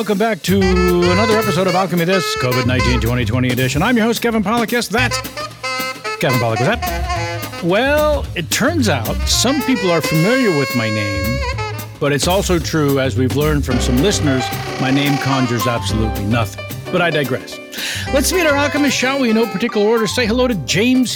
welcome back to another episode of Alchemy This, COVID-19 2020 edition. I'm your host, Kevin Pollak. Yes, that's Kevin Pollak. Was that? Well, it turns out some people are familiar with my name, but it's also true, as we've learned from some listeners, my name conjures absolutely nothing. But I digress. Let's meet our alchemist, shall we? In no particular order. Say hello to James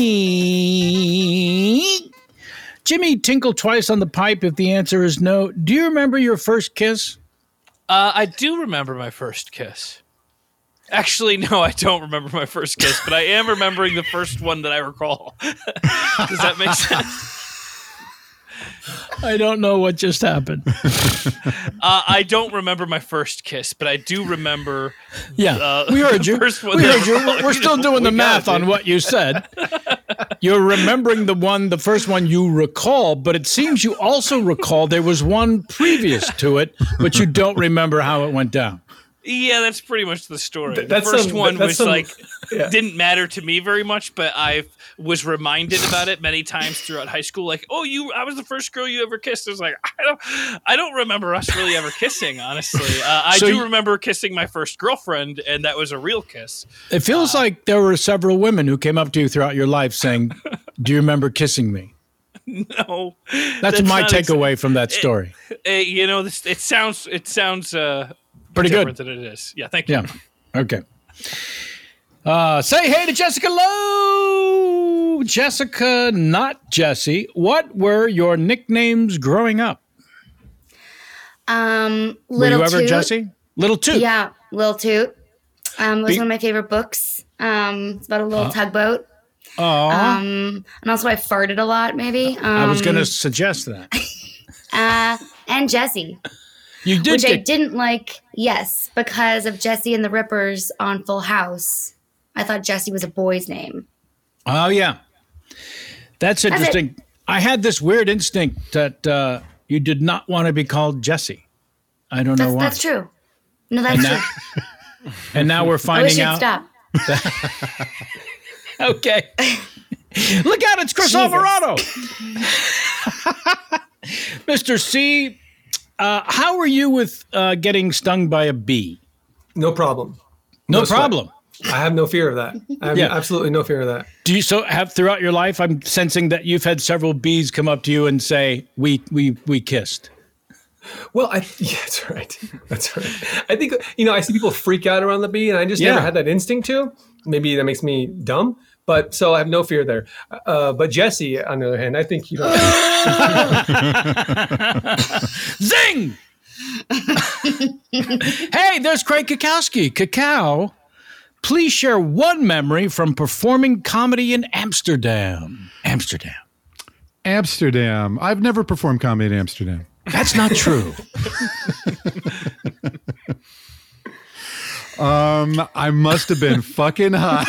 Heaney. Jimmy, tinkle twice on the pipe if the answer is no. Do you remember your first kiss? I do remember my first kiss. Actually, no, I don't remember my first kiss, but I am remembering the first one that I recall. Does that make sense? I don't know what just happened. I don't remember my first kiss, but I do remember. Yeah, we heard you. We heard you. We're still doing the math on what you said. You're remembering the first one you recall, but it seems you also recall there was one previous to it, but you don't remember how it went down. Yeah, that's pretty much the story. The first one didn't matter to me very much, but I was reminded about it many times throughout high school. Like, I was the first girl you ever kissed. I was like, I don't remember us really ever kissing, honestly. I do remember kissing my first girlfriend, and that was a real kiss. It feels like there were several women who came up to you throughout your life saying, "Do you remember kissing me?" No, that's my takeaway from that story. It sounds pretty good than it is. Yeah, thank you. Yeah. Okay. Say hey to Jessica Lowe. Jessica, not Jessie. What were your nicknames growing up? Little were you ever Toot. Jessie? Little Toot. Yeah, Little Toot. It was one of my favorite books. It's about a little tugboat. And also I farted a lot, maybe. I was going to suggest that. And Jessie. You did, which I didn't like, yes, because of Jessie and the Rippers on Full House. I thought Jessie was a boy's name. Oh, yeah. That's interesting. I had this weird instinct that you did not want to be called Jessie. I don't know why. That's true. No, that's true. And now we're finding out. Stop. Okay. Look out, it's Chris Alvarado. Mr. C, how were you with getting stung by a bee? No problem. No problem. I have no fear of that. I have absolutely no fear of that. Do you have throughout your life? I'm sensing that you've had several bees come up to you and say, "We kissed." Well, that's right. That's right. I think I see people freak out around the bee, and I just never had that instinct to. Maybe that makes me dumb, but so I have no fear there. But Jessie, on the other hand, I think you know. Zing! Hey, there's Craig Kakowski. Cacao, please share one memory from performing comedy in Amsterdam. Amsterdam. I've never performed comedy in Amsterdam. That's not true. I must have been fucking high.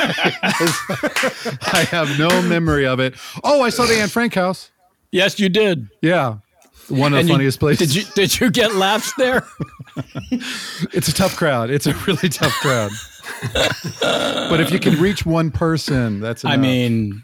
I have no memory of it. Oh, I saw the Anne Frank house. Yes, you did. Yeah. One of the funniest places. Did you get laughs there? It's a tough crowd. It's a really tough crowd. But if you can reach one person, that's enough. I mean,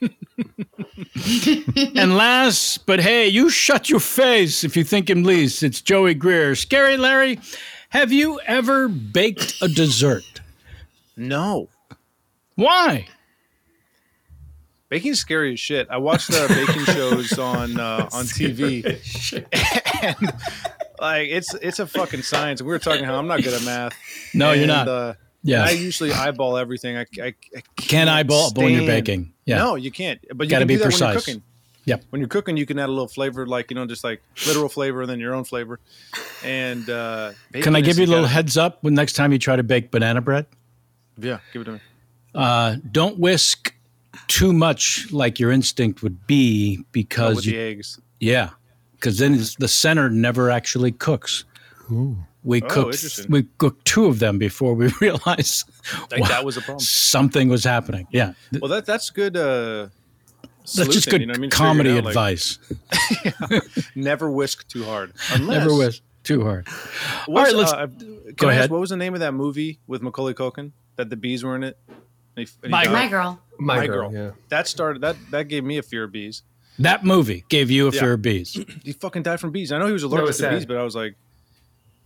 and last, but hey, you shut your face if you think him least. It's Joey Greer. Scary Larry, have you ever baked a dessert? No. Why? Baking's scary as shit. I watched the baking shows on TV, and like it's a fucking science. We were talking how I'm not good at math. No, you're not. Yeah, I usually eyeball everything. I can't eyeball when you're baking. Yeah, no, you can't. But you gotta can be do that precise. when you're cooking. Yep. When you're cooking, you can add a little flavor, like just like literal flavor, and then your own flavor. And can I give you a little heads up when next time you try to bake banana bread? Yeah, give it to me. Don't whisk too much like your instinct would be, because with the eggs. Yeah, because then the center never actually cooks. Ooh. We cooked two of them before we realized that was a problem. Something was happening. Yeah. Well, that's good. That's just good comedy advice. Never whisk too hard. Never whisk too hard. All right, go ahead. What was the name of that movie with Macaulay Culkin that the bees were in it? My Girl. My Girl. Yeah. That gave me a fear of bees. That movie gave you a fear of bees. He fucking died from bees. I know he was allergic to bees, but I was like,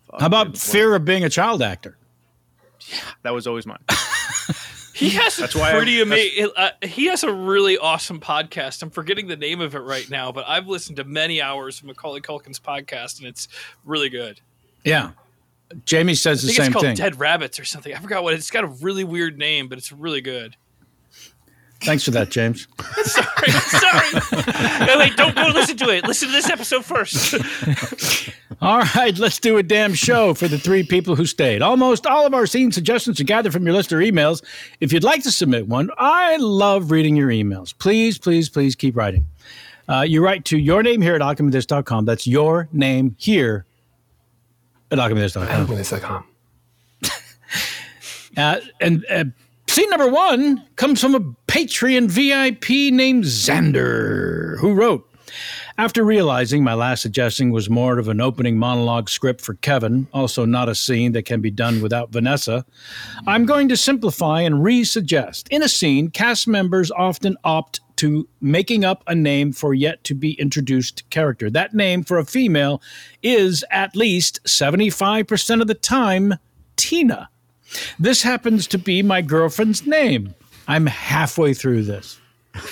How about fear of being a child actor? Yeah, that was always mine. He has he has a really awesome podcast. I'm forgetting the name of it right now, but I've listened to many hours of Macaulay Culkin's podcast, and it's really good. Yeah. Jamie says the same thing. It's called Dead Rabbits or something. I forgot what it's got a really weird name, but it's really good. Thanks for that, James. Sorry. No, wait, don't go listen to it. Listen to this episode first. All right, let's do a damn show for the 3 people who stayed. Almost all of our scene suggestions are gathered from your listener emails. If you'd like to submit one, I love reading your emails. Please, please, please keep writing. You write to yournamehere@alchemythis.com. That's your name here at alchemythis.com. Alchemythis.com. And scene number 1 comes from a Patreon VIP named Xander, who wrote, after realizing my last suggestion was more of an opening monologue script for Kevin, also not a scene that can be done without Vanessa, I'm going to simplify and re-suggest. In a scene, cast members often opt to making up a name for yet to be introduced character. That name for a female is at least 75% of the time Tina. This happens to be my girlfriend's name. I'm halfway through this.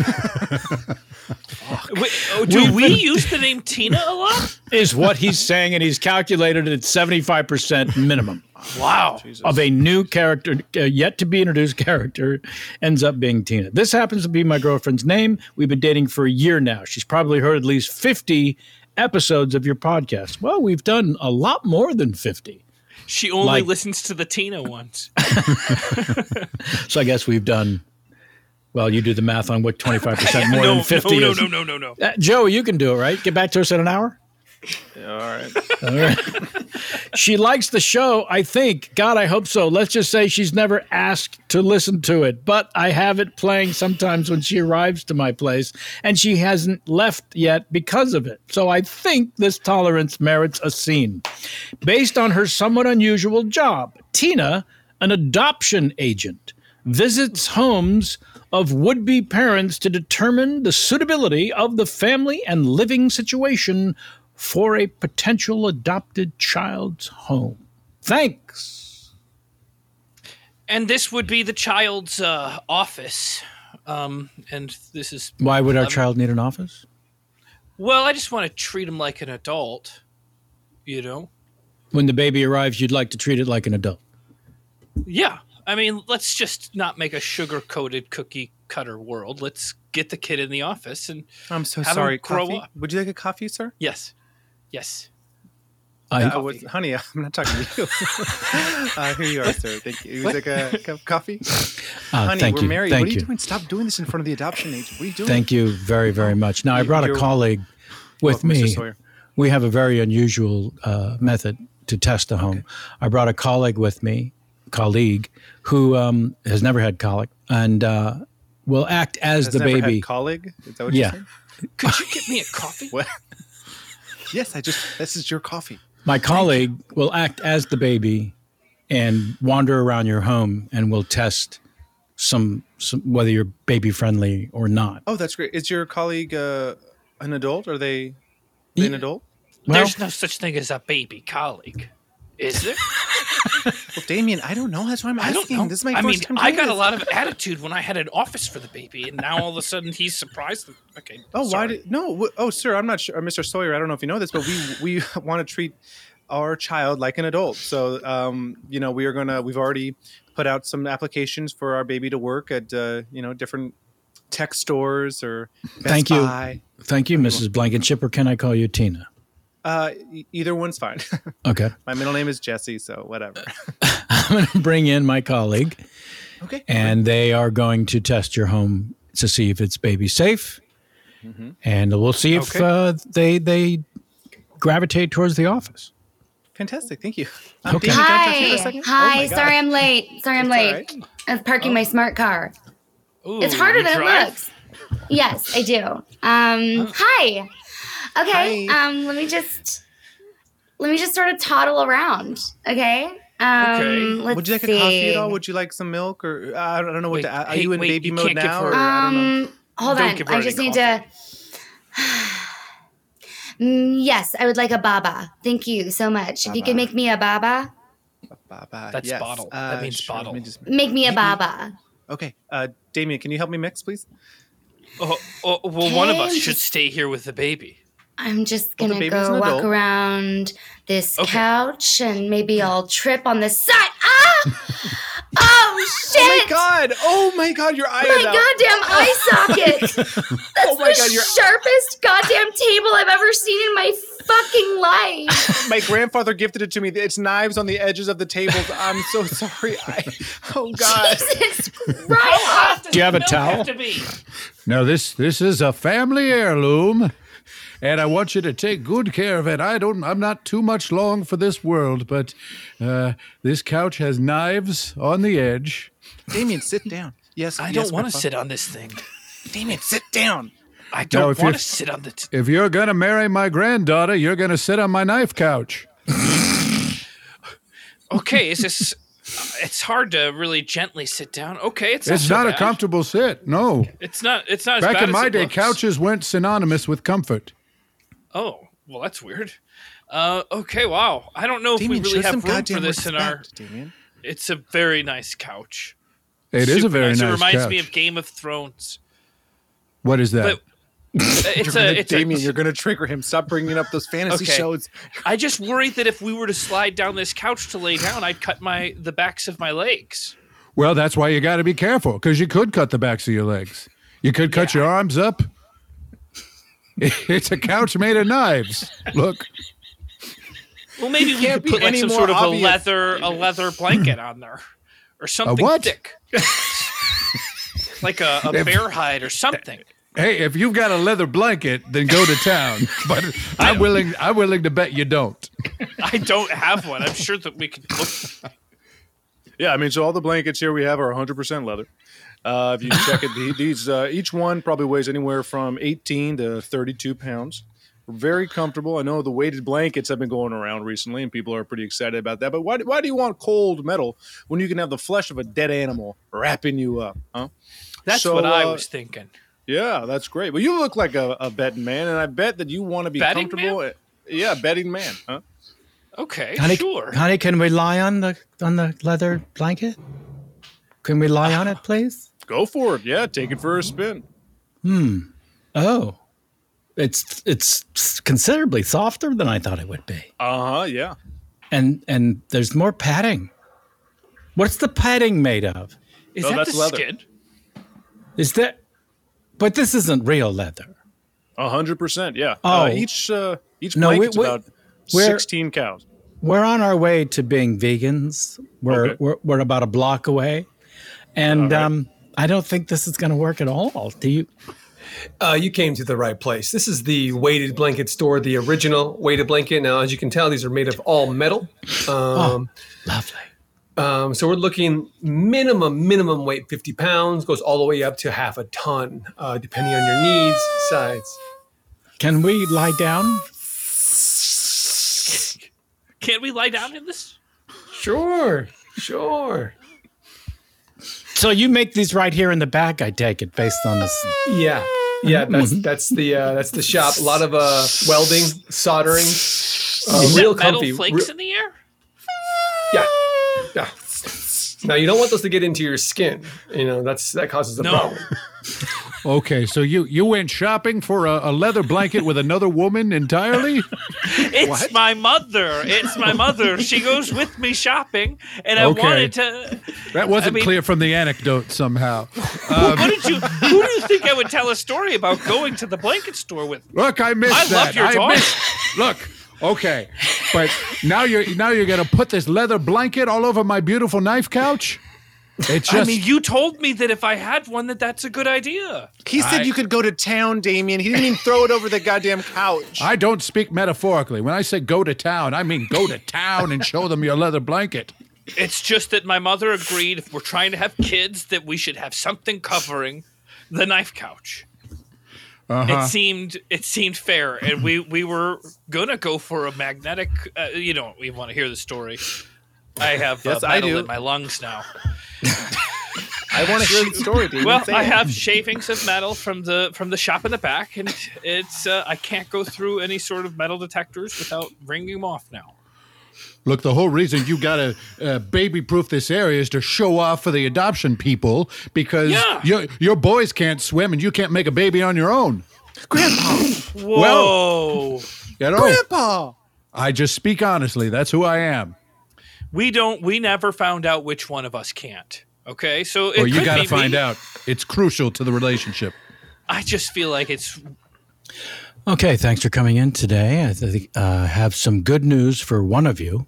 Do we use the name Tina a lot? Is what he's saying, and he's calculated it at 75% minimum. Wow. Jesus. Of a new character, yet to be introduced character, ends up being Tina. This happens to be my girlfriend's name. We've been dating for a year now. She's probably heard at least 50 episodes of your podcast. Well, we've done a lot more than 50. She only listens to the Tina ones. So I guess we've done, well, you do the math on what 25% more than 50 is. No. Joe, you can do it, right? Get back to us in an hour? All right. All right. She likes the show, I think. God, I hope so. Let's just say she's never asked to listen to it, but I have it playing sometimes when she arrives to my place, and she hasn't left yet because of it. So I think this tolerance merits a scene. Based on her somewhat unusual job, Tina, an adoption agent, visits homes of would-be parents to determine the suitability of the family and living situation for a potential adopted child's home. Thanks. And this would be the child's office. And this is... Why would our child need an office? Well, I just want to treat him like an adult, you know? When the baby arrives, you'd like to treat it like an adult. Yeah. I mean, let's just not make a sugar-coated cookie cutter world. Let's get the kid in the office and I'm so have sorry. him grow Coffee? up. Would you like a coffee, sir? Yes. Honey, I'm not talking to you. Here you are, sir. Thank you. Would you like a cup of coffee? Honey, we're married. What are you doing? Stop doing this in front of the adoption agent. What are you doing? Thank you very, very much. Now, I brought a colleague with me. Mr. Sawyer. We have a very unusual method to test a home. Okay. I brought a colleague with me, who has never had colic and will act as the baby. Had colleague? Is that what you're saying? Could you get me a coffee? What? Yes, this is your coffee. My colleague will act as the baby and wander around your home and will test some whether you're baby friendly or not. Oh, that's great. Is your colleague an adult? Are they an adult? Well, there's no such thing as a baby colleague. Is there? Well, Damien, I don't know. That's why I'm asking. I don't know. This is my first time. I got a lot of attitude when I had an office for the baby, and now all of a sudden he's surprised. Okay. Oh, sorry. Sir, I'm not sure, Mr. Sawyer. I don't know if you know this, but we want to treat our child like an adult. So, we've already put out some applications for our baby to work at different tech stores or Best Buy. Thank you, Mrs. Blankenship, or can I call you Tina? Either one's fine. Okay. My middle name is Jesse, so whatever. I'm going to bring in my colleague. Okay. And they are going to test your home to see if it's baby safe. Mm-hmm. And we'll see if they gravitate towards the office. Fantastic. Thank you. Okay. Hi. Oh, sorry I'm late. Right. I was parking my smart car. Ooh, it's harder than it looks. Yes, I do. Hi. Okay. Hi. Let me just sort of toddle around. Okay. Let's Would you like a coffee at all? Would you like some milk, or I don't know what to add. Are you in baby mode now? Hold on. I just need to. Yes, I would like a baba. Thank you so much. Baba. If you could make me a baba. Baba. That's bottle. That means sure, bottle. Make me a baba. Okay. Damien, can you help me mix, please? Well, one of us should stay here with the baby. I'm just going to go walk around this couch and maybe I'll trip on the side. Ah! Oh, shit! Oh, my God, your eye is out. Goddamn eye socket! That's the sharpest goddamn table I've ever seen in my fucking life. My grandfather gifted it to me. It's knives on the edges of the tables. I'm so sorry. Oh, God. Jesus Christ. Do you have a towel? No, this is a family heirloom. And I want you to take good care of it. I'm not too much long for this world, but this couch has knives on the edge. Damien, sit down. Yes, I don't want to sit on this thing. Damien, sit down. I don't want to sit on the... If you're going to marry my granddaughter, you're going to sit on my knife couch. Okay, is this... It's hard to really gently sit down. Okay, it's not so bad. A comfortable sit. No. It's not as bad Back in my day, looks. Couches went synonymous with comfort. Oh, well, that's weird. Okay, wow. I don't know if Damien, we really have room for this respect, in our... Damien. It's a very nice couch. It is a very nice couch. It reminds me of Game of Thrones. What is that? But Damien, you're going to trigger him. Stop bringing up those fantasy shows. I just worried that if we were to slide down this couch to lay down, I'd cut the backs of my legs. Well, that's why you got to be careful, because you could cut the backs of your legs. You could cut your arms up. It's a couch made of knives. Look. Well, maybe we could put like some sort of a leather blanket on there, or something thick, like a bear hide or something. Hey, if you've got a leather blanket, then go to town. But I'm willing to bet you don't. I don't have one. I'm sure that we could look. Yeah, I mean, so all the blankets here we have are 100% leather. If you check it, these each one probably weighs anywhere from 18 to 32 pounds. Very comfortable. I know the weighted blankets have been going around recently, and people are pretty excited about that. But why do you want cold metal when you can have the flesh of a dead animal wrapping you up? Huh? That's what I was thinking. Yeah, that's great. Well, you look like a betting man, and I bet that you want to be comfortable. Man? Yeah, betting man. Huh? Okay, sure. Honey, can we lie on the leather blanket? Can we lie on it, please? Go for it. Yeah, take it for a spin. Oh. It's considerably softer than I thought it would be. Yeah. And there's more padding. What's the padding made of? That's the leather. Skin? Is that? But this isn't real leather. 100%. Yeah. Oh, each blanket's about 16 cows. We're on our way to being vegans. We're about a block away, and I don't think this is going to work at all. Do you? You came to the right place. This is the weighted blanket store, the original weighted blanket. Now, as you can tell, these are made of all metal. Lovely. So we're looking minimum weight 50 pounds, goes all the way up to half a ton, depending on your needs, size. Can we lie down? Can't we lie down in this? Sure. So you make these right here in the back, I take it, based on this. Yeah. That's the shop. A lot of welding, soldering. Real comfy. Metal flakes in the air? Yeah. Now you don't want those to get into your skin. That causes a problem. Okay, so you went shopping for a leather blanket with another woman entirely? It's my mother. She goes with me shopping, and I wanted to. That wasn't clear from the anecdote somehow. Who do you think I would tell a story about going to the blanket store with? Look, I missed that. I love your daughter. Look. Okay, but now you're gonna put this leather blanket all over my beautiful knife couch? I mean, you told me that if I had one, that's a good idea. He said you could go to town, Damien. He didn't even throw it over the goddamn couch. I don't speak metaphorically. When I say go to town, I mean go to town and show them your leather blanket. It's just that my mother agreed if we're trying to have kids that we should have something covering the knife couch. It seemed fair, and we were gonna go for a magnetic. We want to hear the story. I have metal in my lungs now. I want to hear the story, dude. Well, I have shavings of metal from the shop in the back, and it's I can't go through any sort of metal detectors without ringing them off now. Look, the whole reason you got to baby-proof this area is to show off for the adoption people because your boys can't swim and you can't make a baby on your own. Grandpa! Whoa! Well, Grandpa! I just speak honestly. That's who I am. We never found out which one of us can't. Okay, so you got to find out. It's crucial to the relationship. I just feel like it's... Okay, thanks for coming in today. I think have some good news for one of you.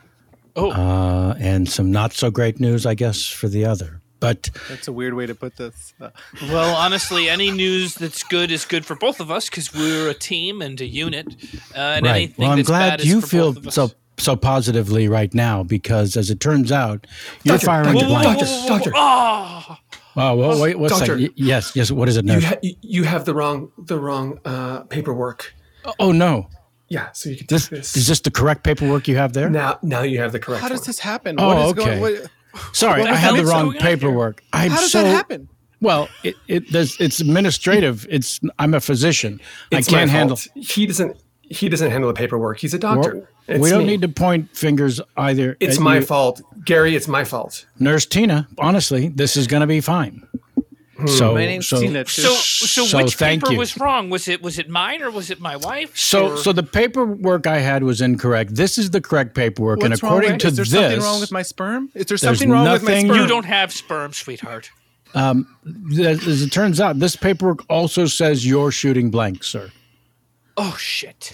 And some not so great news, I guess, for the other. But that's a weird way to put this. Well, honestly, any news that's good is good for both of us because we're a team and a unit. And right. anything Well, I'm that's glad bad you is for feel both of us. so positively right now because, as it turns out, you're firing the blanks. Doctor. Oh, well, wait, what's Doctor. that? Yes. What is it, nurse? You have the wrong paperwork. Oh no. Yeah, so you can take this. Is this the correct paperwork you have there? Now you have the correct How does one. this happen? Oh, okay. Sorry, I had the wrong paperwork. How does that happen? Well, it's administrative. I'm a physician. It's I can't my handle. fault. He doesn't handle the paperwork. He's a doctor. We don't need to point fingers either. It's my fault, Gary. It's my fault. Nurse Tina. Honestly, this is going to be fine. So my name's Tina. Too. So which paper was wrong? Was it mine or was it my wife? So the paperwork I had was incorrect. This is the correct paperwork, What's and according wrong? to Is there this, something wrong with my sperm? Is there something wrong with my sperm? You don't have sperm, sweetheart. As it turns out, this paperwork also says you're shooting blanks, sir. Oh shit!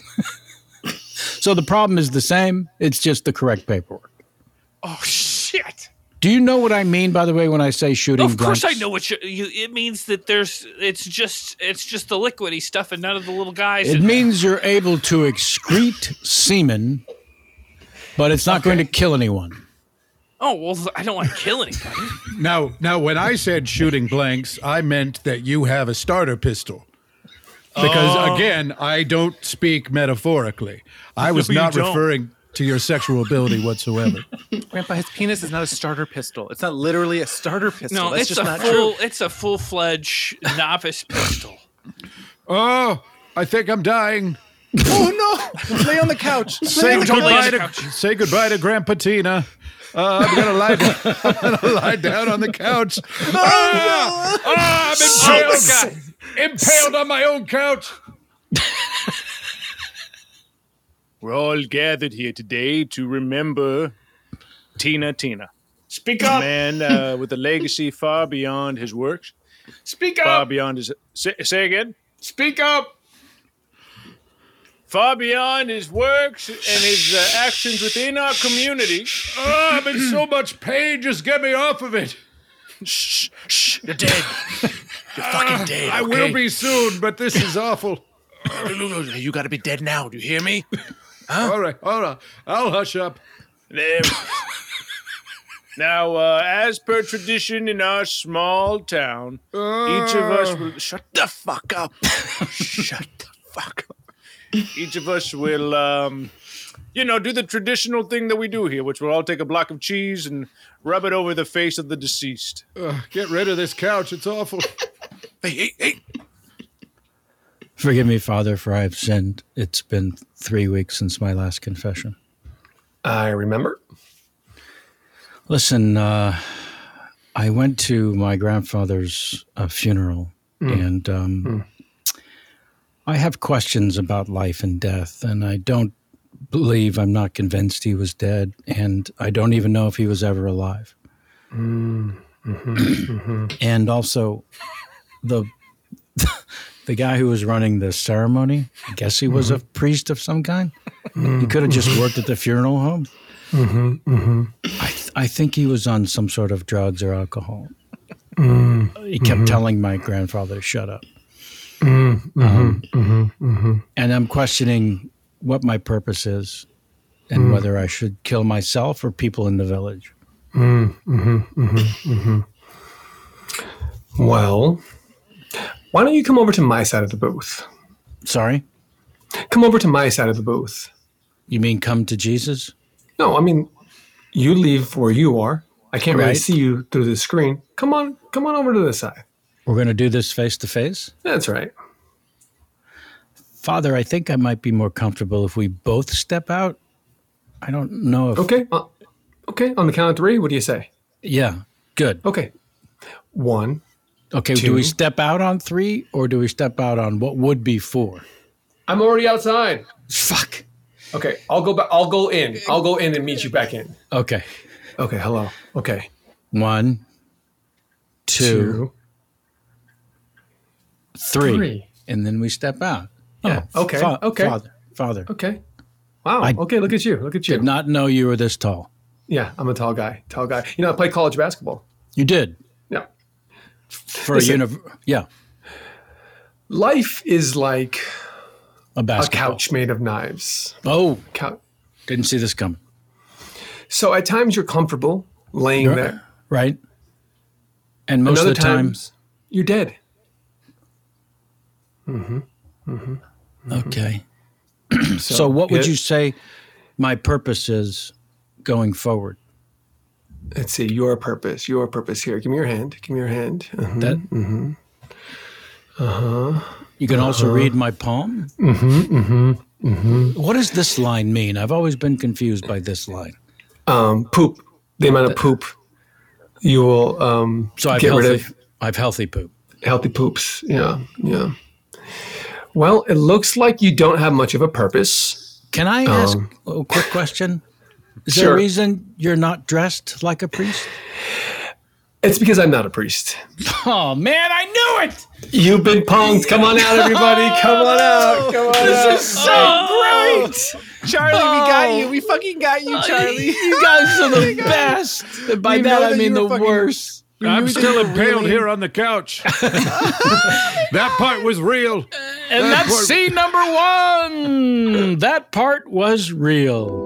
So the problem is the same. It's just the correct paperwork. Oh shit! Do you know what I mean, by the way, when I say shooting blanks? Of course I know what it means. That it's just the liquidy stuff and none of the little guys. It means you're able to excrete semen, but it's not going to kill anyone. Oh, well, I don't want to kill anybody. Now, when I said shooting blanks, I meant that you have a starter pistol. Because, again, I don't speak metaphorically. I was not referring to your sexual ability whatsoever. Grandpa, his penis is not a starter pistol. It's not literally a starter pistol. No, That's it's just a not true. It's a full-fledged novice pistol. Oh, I think I'm dying. Oh, no. Lay on the couch. Say goodbye to Grandpa Tina. I'm going to lie down on the couch. I'm impaled on my own couch. We're all gathered here today to remember Tina. Speak up. A man with a legacy far beyond his works. Speak up. Far beyond his... Say again? Speak up. Far beyond his works and his actions within our community. Oh, I'm in so much pain. Just get me off of it. Shh. You're dead. You're fucking dead. I will be soon, but this is awful. You gotta be dead now. Do you hear me? Huh? All right. I'll hush up. There. Now, as per tradition in our small town, each of us will... Shut the fuck up. Shut the fuck up. Each of us will, do the traditional thing that we do here, which we'll all take a block of cheese and rub it over the face of the deceased. Get rid of this couch. It's awful. Hey. Forgive me, Father, for I have sinned. It's been 3 weeks since my last confession. I remember. Listen, I went to my grandfather's funeral, and I have questions about life and death, and I'm not convinced he was dead, and I don't even know if he was ever alive. And also, the guy who was running the ceremony, I guess he was a priest of some kind. He could have just worked at the funeral home. I think he was on some sort of drugs or alcohol. He kept telling my grandfather to shut up. And I'm questioning what my purpose is and whether I should kill myself or people in the village. Well, why don't you come over to my side of the booth? Sorry? Come over to my side of the booth. You mean come to Jesus? No, I mean, you leave where you are, I can't really see you through the screen. Come on over to this side. We're going to do this face to face? That's right. Father, I think I might be more comfortable if we both step out. I don't know if... Okay. Okay. On the count of 3, what do you say? Yeah. Good. Okay. 1. Okay. 2. Do we step out on 3 or do we step out on what would be 4? I'm already outside. Fuck. Okay. I'll go back. I'll go in. I'll go in and meet you back in. Okay. Okay. Hello. Okay. 1, 2, 3. And then we step out. Yeah. Okay. Okay. Father. Okay. Wow. Okay. Look at you. Look at you. Did not know you were this tall. Yeah. I'm a tall guy. You know, I played college basketball. You did? Yeah. Yeah. Life is like a couch made of knives. Oh. Didn't see this coming. So at times you're comfortable laying there. Right. And most of the times you're dead. Okay. So what would you say my purpose is going forward? Let's see, your purpose here. Give me your hand. You can also read my palm? What does this line mean? I've always been confused by this line. Poop. The amount of poop you will get rid of. I have healthy poop. Healthy poops. Yeah. Well, it looks like you don't have much of a purpose. Can I ask a quick question? Is there a reason you're not dressed like a priest? It's because I'm not a priest. Oh, man, I knew it! You've been punked. Come on out, everybody. Come on out. This is so great! Charlie, we got you. We fucking got you, Charlie. You guys are the best. And by that, I mean the worst. I'm still impaled here on the couch. That part was real. And that's scene number 1. That part was real.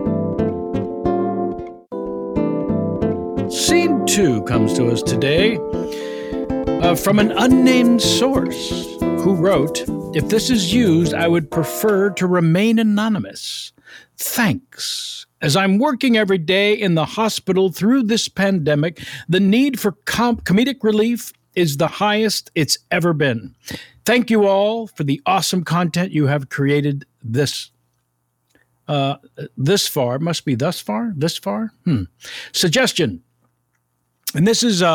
Scene 2 comes to us today from an unnamed source who wrote, "If this is used, I would prefer to remain anonymous. Thanks. As I'm working every day in the hospital through this pandemic, the need for comedic relief is the highest it's ever been. Thank you all for the awesome content you have created this far. Must be thus far? This far? Suggestion. And this is,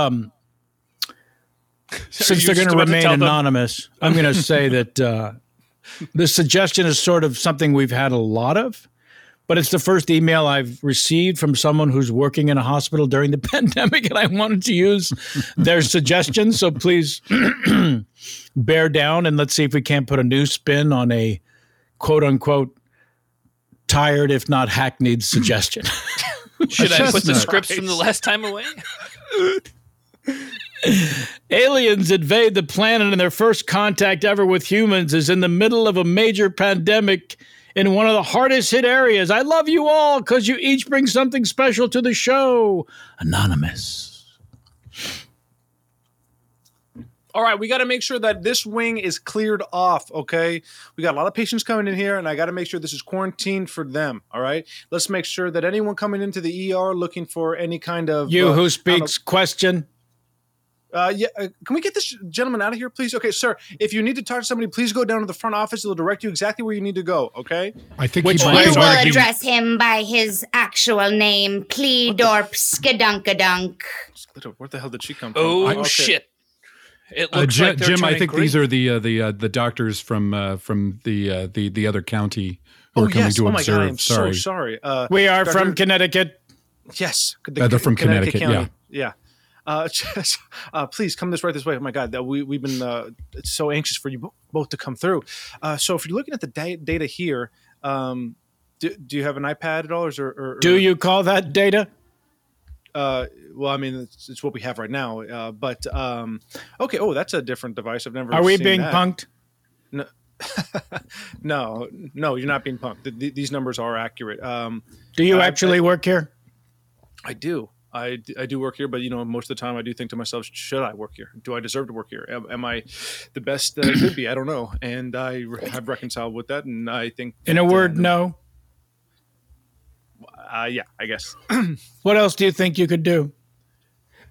since they're going to remain anonymous, I'm going to say that this suggestion is sort of something we've had a lot of, but it's the first email I've received from someone who's working in a hospital during the pandemic, and I wanted to use their suggestions. So please bear down, and let's see if we can't put a new spin on a quote-unquote tired, if not hackneyed suggestion. Should I put the scripts from the last time away? Aliens invade the planet and their first contact ever with humans is in the middle of a major pandemic in one of the hardest hit areas. I love you all because you each bring something special to the show. Anonymous. All right, we got to make sure that this wing is cleared off, okay? We got a lot of patients coming in here, and I got to make sure this is quarantined for them, all right? Let's make sure that anyone coming into the ER looking for any kind of... You who speaks question. Can we get this gentleman out of here, please? Okay, sir, if you need to talk to somebody, please go down to the front office. They'll direct you exactly where you need to go, okay? I think you will address him by his actual name, Pleedorp Skidunkadunk. Where the hell did she come from? Oh, shit. It looks like Jim, I think these are the doctors from the other county who are coming to observe. God, I'm so sorry. We are from Connecticut. Yes, they're from Connecticut. County. Yeah. Please come this way. Oh my God, we've been so anxious for you both to come through. So if you're looking at the data here, do you have an iPad at all, or do you call that data? Well, I mean, it's what we have right now. But okay. Oh, that's a different device. I've never. Are we seen being that. punked? No, you're not being punked. These numbers are accurate. Do you actually work here? I do. I do work here, but most of the time I do think to myself, should I work here? Do I deserve to work here? Am I the best that I could be? I don't know, and I have reconciled with that, and I think. In a word, no. Yeah, I guess. What else do you think you could do?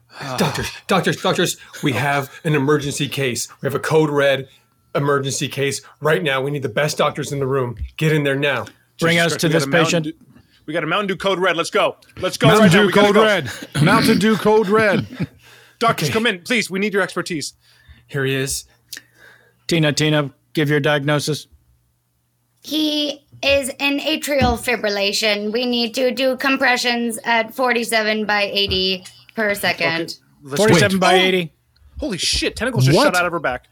Doctors, we have an emergency case. We have a code red emergency case right now. We need the best doctors in the room. Get in there now. Bring us to this patient. We got a Mountain Dew Code Red. Let's go. Mountain Dew Code Red. Mountain Dew Code Red. Doctors, come in. Please, we need your expertise. Here he is. Tina, give your diagnosis. He is in atrial fibrillation. We need to do compressions at 47 by 80 per second. Okay. 47 by 80. Holy shit, tentacles just shot out of her back.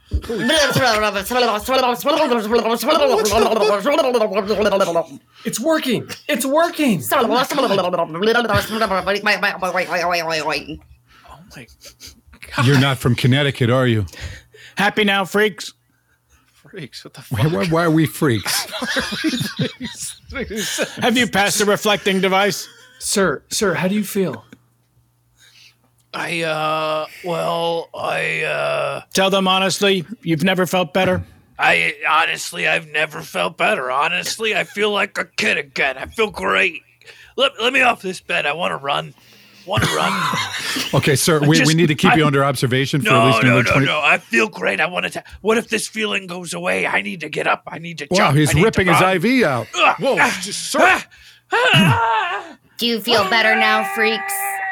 It's working. It's working. Oh my God. You're not from Connecticut, are you? Happy now, freaks? Freaks? What the fuck? Why are we freaks? Have you passed the reflecting device? Sir, how do you feel? Tell them honestly, you've never felt better? I've never felt better. Honestly, I feel like a kid again. I feel great. Let me off this bed. I want to run. Okay, sir, we need to keep you under observation for at least another 20... No, I feel great. I want to... What if this feeling goes away? I need to get up. I need to jump. Wow, he's ripping his IV out. Whoa, sir. Do you feel better now, freaks?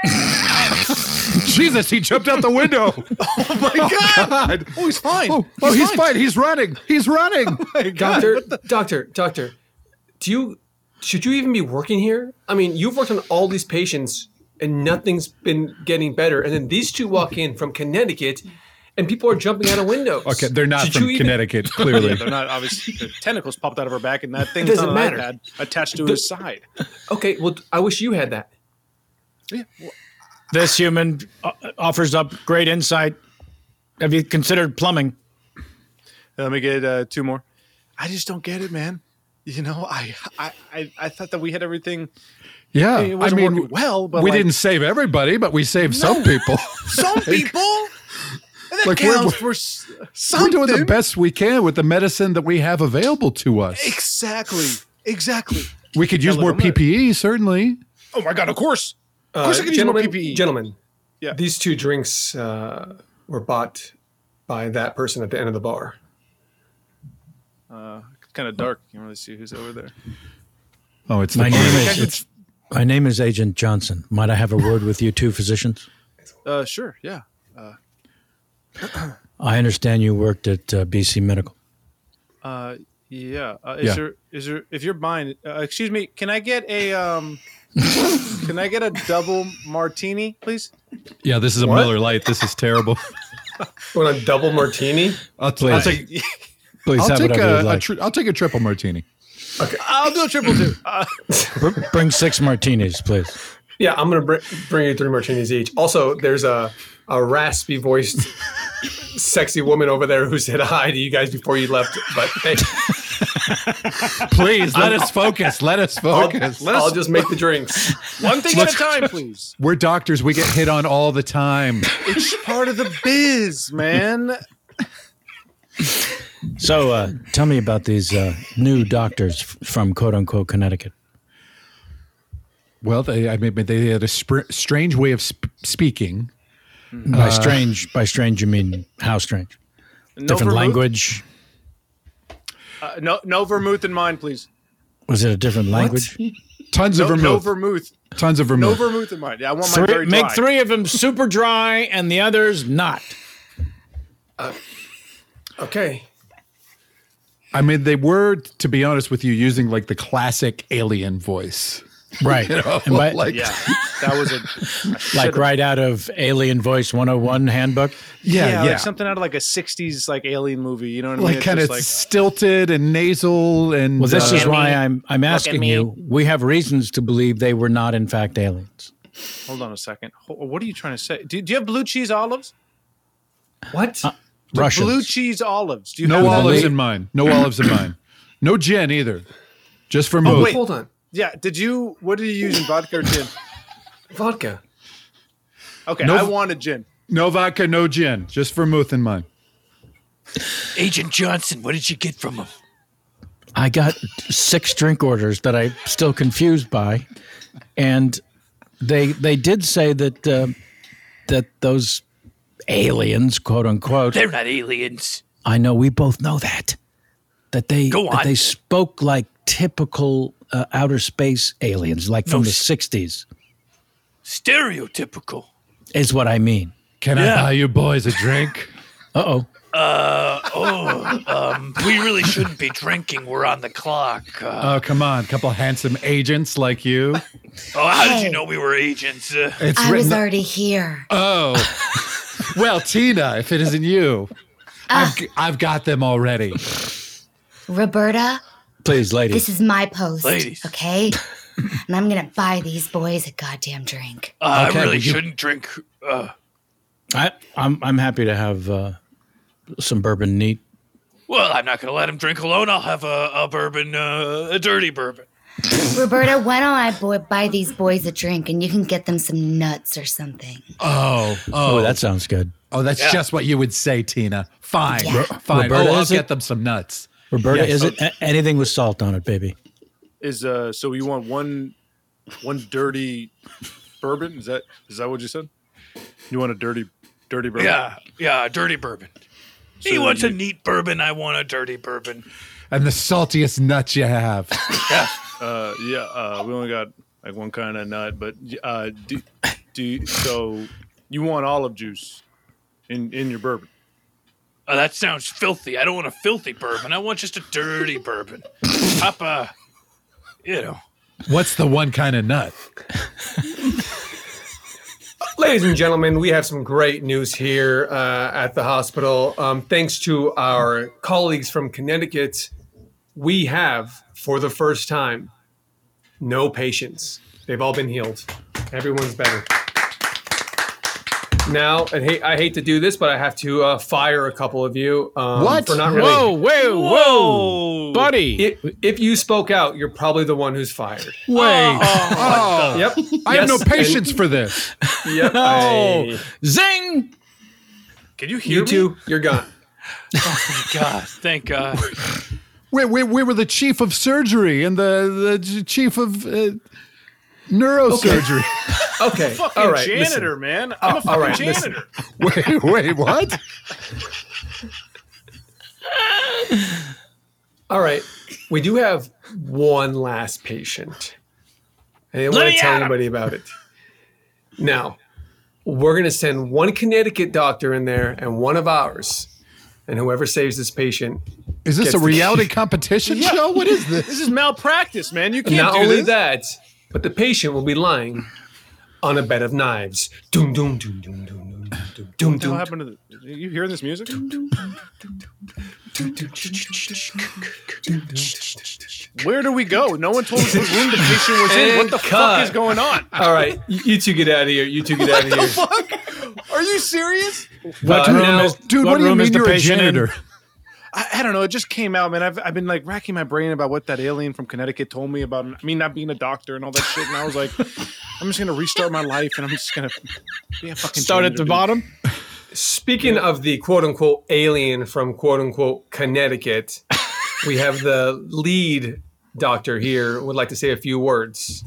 Jesus, he jumped out the window. Oh, my God. Oh, he's fine. He's fine. He's running. Oh Doctor, should you even be working here? I mean, you've worked on all these patients and nothing's been getting better. And then these two walk in from Connecticut and people are jumping out of windows. Okay, they're not from Connecticut, clearly. Yeah, they're not, obviously. The tentacles popped out of her back and that thing doesn't matter. Had attached to his side. Okay, well, I wish you had that. Yeah. Well, this human offers up great insight. Have you considered plumbing? Let me get 2 more. I just don't get it, man. You know, I thought that we had everything. Yeah, it wasn't working well, but we didn't save everybody, but we saved some people. Some people. That counts for something. We're doing the best we can with the medicine that we have available to us. Exactly. We could use more PPE, certainly. Oh my God, of course. Of course I could use more PPE. Gentlemen, these 2 drinks were bought by that person at the end of the bar. It's kind of dark. You want to see who's over there? Oh, it's my name is Agent Johnson. Might I have a word with you 2 physicians? Sure, yeah. I understand you worked at BC Medical. Yeah. Is there? If you're buying, excuse me, can I get a double martini, please? Yeah, this is a Miller Lite. This is terrible. Want a double martini? I'll take a triple martini. Okay, I'll do a triple too. Bring 6 martinis, please. Yeah, I'm gonna bring you 3 martinis each. Also, there's a raspy voiced, sexy woman over there who said hi to you guys before you left. But hey, please let us focus. I'll just make the drinks. One thing at a time, please. We're doctors. We get hit on all the time. It's part of the biz, man. So tell me about these new doctors from quote-unquote Connecticut. Well, they had a strange way of speaking. By strange, you mean how strange? Different language? No vermouth in mine, please. Was it a different language? Tons of vermouth. No vermouth. Tons of vermouth. No vermouth in mine. Yeah, I want mine very dry. Make 3 of them super dry and the others not. Okay. I mean, they were, to be honest with you, using like the classic alien voice. Right. You know, that was like right out of Alien Voice 101 handbook. Yeah. Like something out of like a 60s like alien movie, you know what I mean? Like kind of stilted and nasal and well, this is why I'm asking you. We have reasons to believe they were not in fact aliens. Hold on a second. What are you trying to say? Do you have blue cheese olives? What? Russians. Blue cheese olives. Do you no olives in mine. No olives in mine. No gin either. Just for wait, hold on. Yeah, what did you use in vodka or gin? Vodka. Okay, I wanted gin. No vodka, no gin. Just vermouth in mine. Agent Johnson, what did you get from him? I got 6 drink orders that I'm still confused by. And they did say that that those aliens, quote unquote, they're not aliens. I know, we both know that. That they spoke like typical outer space aliens, like from the 60s. Stereotypical is what I mean. Can I buy you boys a drink? Uh-oh. We really shouldn't be drinking. We're on the clock. Oh, come on. A couple handsome agents like you. Oh, how did you know we were agents? I was already here. Oh. Well, Tina, if it isn't you, I've got them already. Roberta? Please, ladies. This is my post. Ladies. Okay? And I'm going to buy these boys a goddamn drink. I really shouldn't drink. I'm happy to have some bourbon neat. Well, I'm not going to let him drink alone. I'll have a bourbon, a dirty bourbon. Roberta, why don't I buy these boys a drink and you can get them some nuts or something? Oh, that sounds good. Oh, that's just what you would say, Tina. Fine. Yeah. Fine. Roberta, I'll get them some nuts. Roberta, is it anything with salt on it, baby? So you want one dirty bourbon? Is that what you said? You want a dirty bourbon? Yeah, dirty bourbon. So he wants a neat bourbon. I want a dirty bourbon. And the saltiest nuts you have. We only got like one kind of nut, but so you want olive juice in your bourbon? That sounds filthy. I don't want a filthy bourbon. I want just a dirty bourbon. Papa, What's the one kind of nut? Ladies and gentlemen, we have some great news here at the hospital. Thanks to our colleagues from Connecticut, we have, for the first time, no patients. They've all been healed. Everyone's better. Now, I hate to do this, but I have to fire a couple of you. What? For not really... Whoa, buddy. If you spoke out, you're probably the one who's fired. Wait. Yep. I have no patience for this. Yep. No. Zing! Can you hear me? You two, you're gone. Oh, thank God. Thank God. We were the chief of surgery and the chief of neurosurgery. Okay. Fucking all right, janitor, listen. man. I'm a fucking janitor. Wait, what? All right. We do have one last patient. I didn't want to tell anybody about it. Now, we're going to send one Connecticut doctor in there and one of ours. And whoever saves this patient. Is this a reality competition show? What is this? This is malpractice, man. You can't Not do only this. that, but the patient will be lying on a bed of knives. Doom, doom, doom, doom, doom, doom, doom, What the hell happened to the... Are you hearing this music? Where do we go? No one told us what room the patient was in. What the fuck is going on? All right. You two get out of here. You two get out of here. What the fuck? Are you serious? What do you mean you're a janitor? I don't know. It just came out, man. I've been like racking my brain about what that alien from Connecticut told me about me not being a doctor and all that shit. And I was like, I'm just going to restart my life and I'm just going to be a fucking start janitor, at the bottom. Speaking of the quote unquote alien from quote unquote Connecticut, we have the lead doctor here would like to say a few words.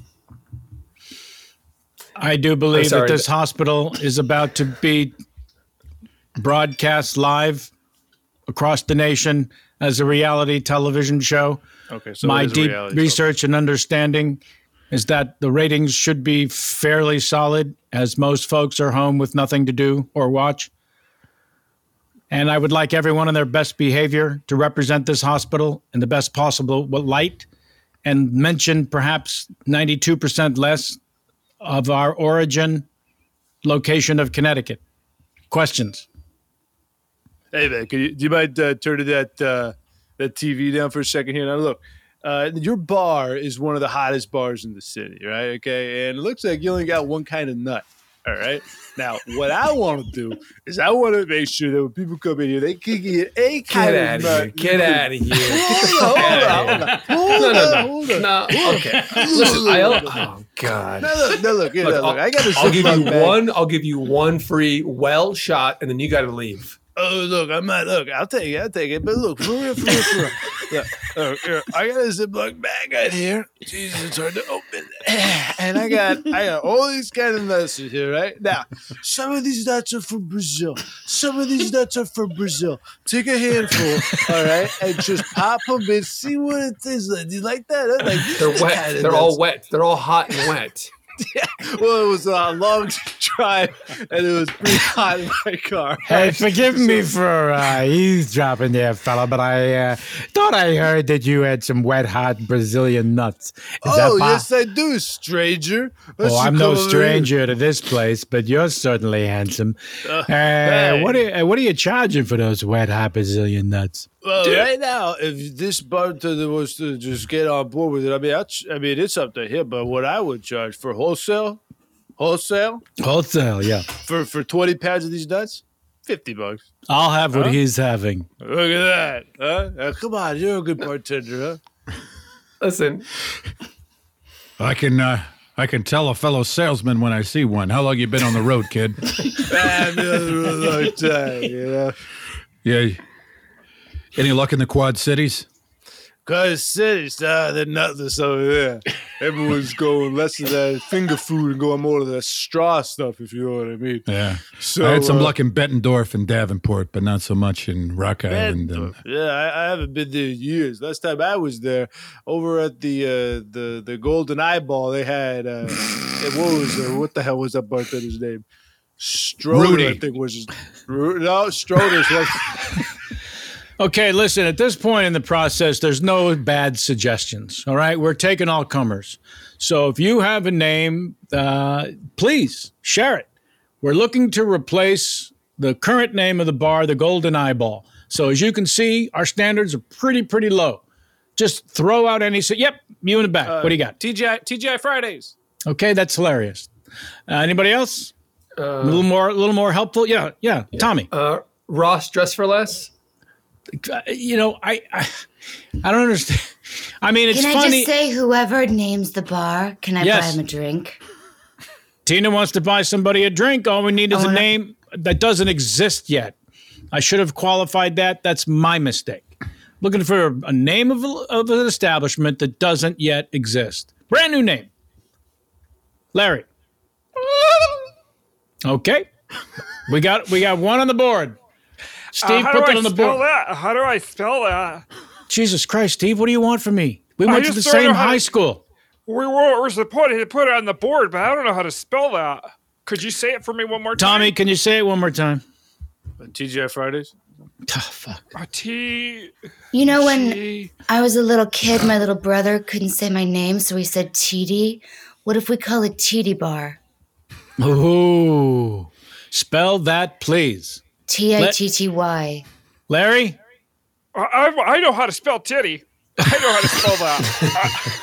I do believe that this hospital is about to be broadcast live across the nation as a reality television show. Okay, so my deep research and understanding is that the ratings should be fairly solid, as most folks are home with nothing to do or watch. And I would like everyone in their best behavior to represent this hospital in the best possible light and mention perhaps 92% less of our origin location of Connecticut. Questions? Hey, man, do you mind turning that TV down for a second here? Now, look, your bar is one of the hottest bars in the city, right? Okay, and it looks like you only got one kind of nut. All right. Now, what I want to do is I want to make sure that when people come in here, they can get a kind of nut. Get out of here. Hold on. No, okay. Listen, oh God. No, look. I got to. I'll give you one free well shot, and then you got to leave. Oh, look, I'll take it. But look, for real. Yeah, I got a Ziploc bag right here. Jesus, it's hard to open. And I got all these kind of nuts here, right? Now, some of these nuts are from Brazil. Some of these nuts are from Brazil. Take a handful, all right, and just pop them and see what it tastes like. Do you like that? Like, they're wet. They're all wet. They're all hot and wet. Yeah. Well, it was a long drive, and it was pretty hot in my car. Hey, forgive me for eavesdropping there, fella, but I thought I heard that you had some wet, hot Brazilian nuts. Yes, I do, stranger. I'm no stranger to this place, but you're certainly handsome. What are you charging for those wet, hot Brazilian nuts? Well, right now, if this bartender was to just get on board with it, I mean, it's up to him. But what I would charge for wholesale, yeah, for 20 pounds of these nuts, $50. I'll have what he's having. Look at that, huh? Now, come on, you're a good bartender, huh? Listen, I can tell a fellow salesman when I see one. How long you been on the road, kid? I've been on the road a long time, you know. Yeah. Any luck in the Quad Cities? Quad Cities, they're nutless over there. Everyone's going less of that finger food and going more of that straw stuff, if you know what I mean. Yeah. So, I had some luck in Bettendorf and Davenport, but not so much in Rock Island. Yeah, I haven't been there in years. Last time I was there, over at the Golden Eyeball, they had what the hell was that bartender's name? Stroder, Rudy. I think was Stroder's. Okay, listen, at this point in the process, there's no bad suggestions, all right? We're taking all comers. So if you have a name, please share it. We're looking to replace the current name of the bar, the Golden Eyeball. So as you can see, our standards are pretty low. Just throw out any... Yep, you in the back. What do you got? TGI Fridays. Okay, that's hilarious. Anybody else? A little more helpful? Yeah. Tommy. Ross Dress for Less. I don't understand. I mean, it's funny. Can I just say, whoever names the bar, can I buy him a drink? Tina wants to buy somebody a drink. All we need is a name that doesn't exist yet. I should have qualified that. That's my mistake. Looking for a name of an establishment that doesn't yet exist. Brand new name. Larry. Okay. We got one on the board. Steve, put that on the board. How do I spell that? Jesus Christ, Steve, what do you want from me? We went to the same high school. We were supposed to put it on the board, but I don't know how to spell that. Could you say it for me one more time? Tommy, can you say it one more time? TGI Fridays? Oh, fuck. You know, when I was a little kid, my little brother couldn't say my name, so he said TD. What if we call it TD Bar? Ooh. Spell that, please. Titty. Larry? I know how to spell titty. I know how to spell that.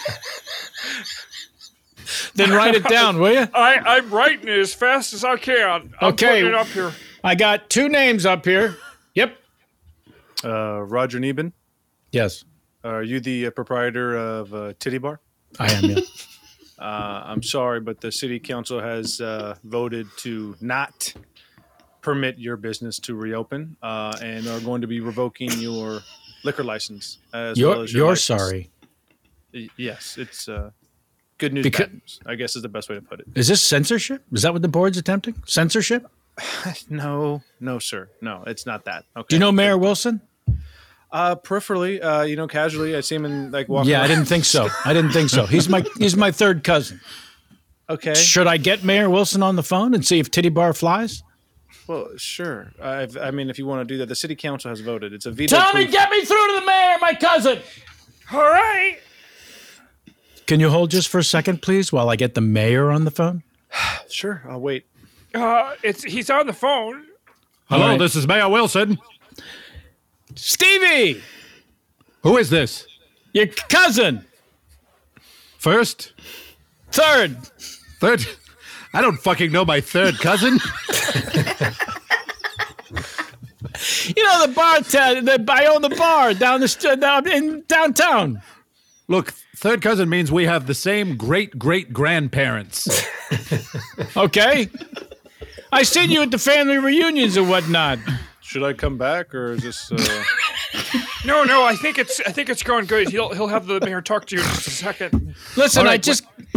Then write it down, will you? I'm writing it as fast as I can. I'm putting it up here. I got two names up here. Yep. Roger Neben? Yes. Are you the proprietor of Titty Bar? I am, yeah. I'm sorry, but the city council has voted to not permit your business to reopen and are going to be revoking your liquor license as well as your license. Sorry. Yes, it's good news, bad news, I guess is the best way to put it. Is this censorship? Is that what the board's attempting? Censorship? No, sir. No, it's not that. Okay. Do you know Mayor Wilson? Peripherally, casually, I see him in walking. Yeah, I didn't think so. He's my third cousin. Okay. Should I get Mayor Wilson on the phone and see if Titty Bar flies? Well, sure. I mean, if you want to do that, the city council has voted. It's a veto. Tommy, get me through to the mayor, my cousin. All right. Can you hold just for a second, please, while I get the mayor on the phone? Sure, I'll wait. He's on the phone. Hello, right. This is Mayor Wilson. Stevie! Who is this? Your cousin. First? Third? I don't fucking know my third cousin. You know, the bartender, I own the bar down in downtown. Look, third cousin means we have the same great-great-grandparents. Okay. I seen you at the family reunions and whatnot. Should I come back, or is this? No. I think it's going good. He'll have the mayor talk to you in just a second. Listen, right,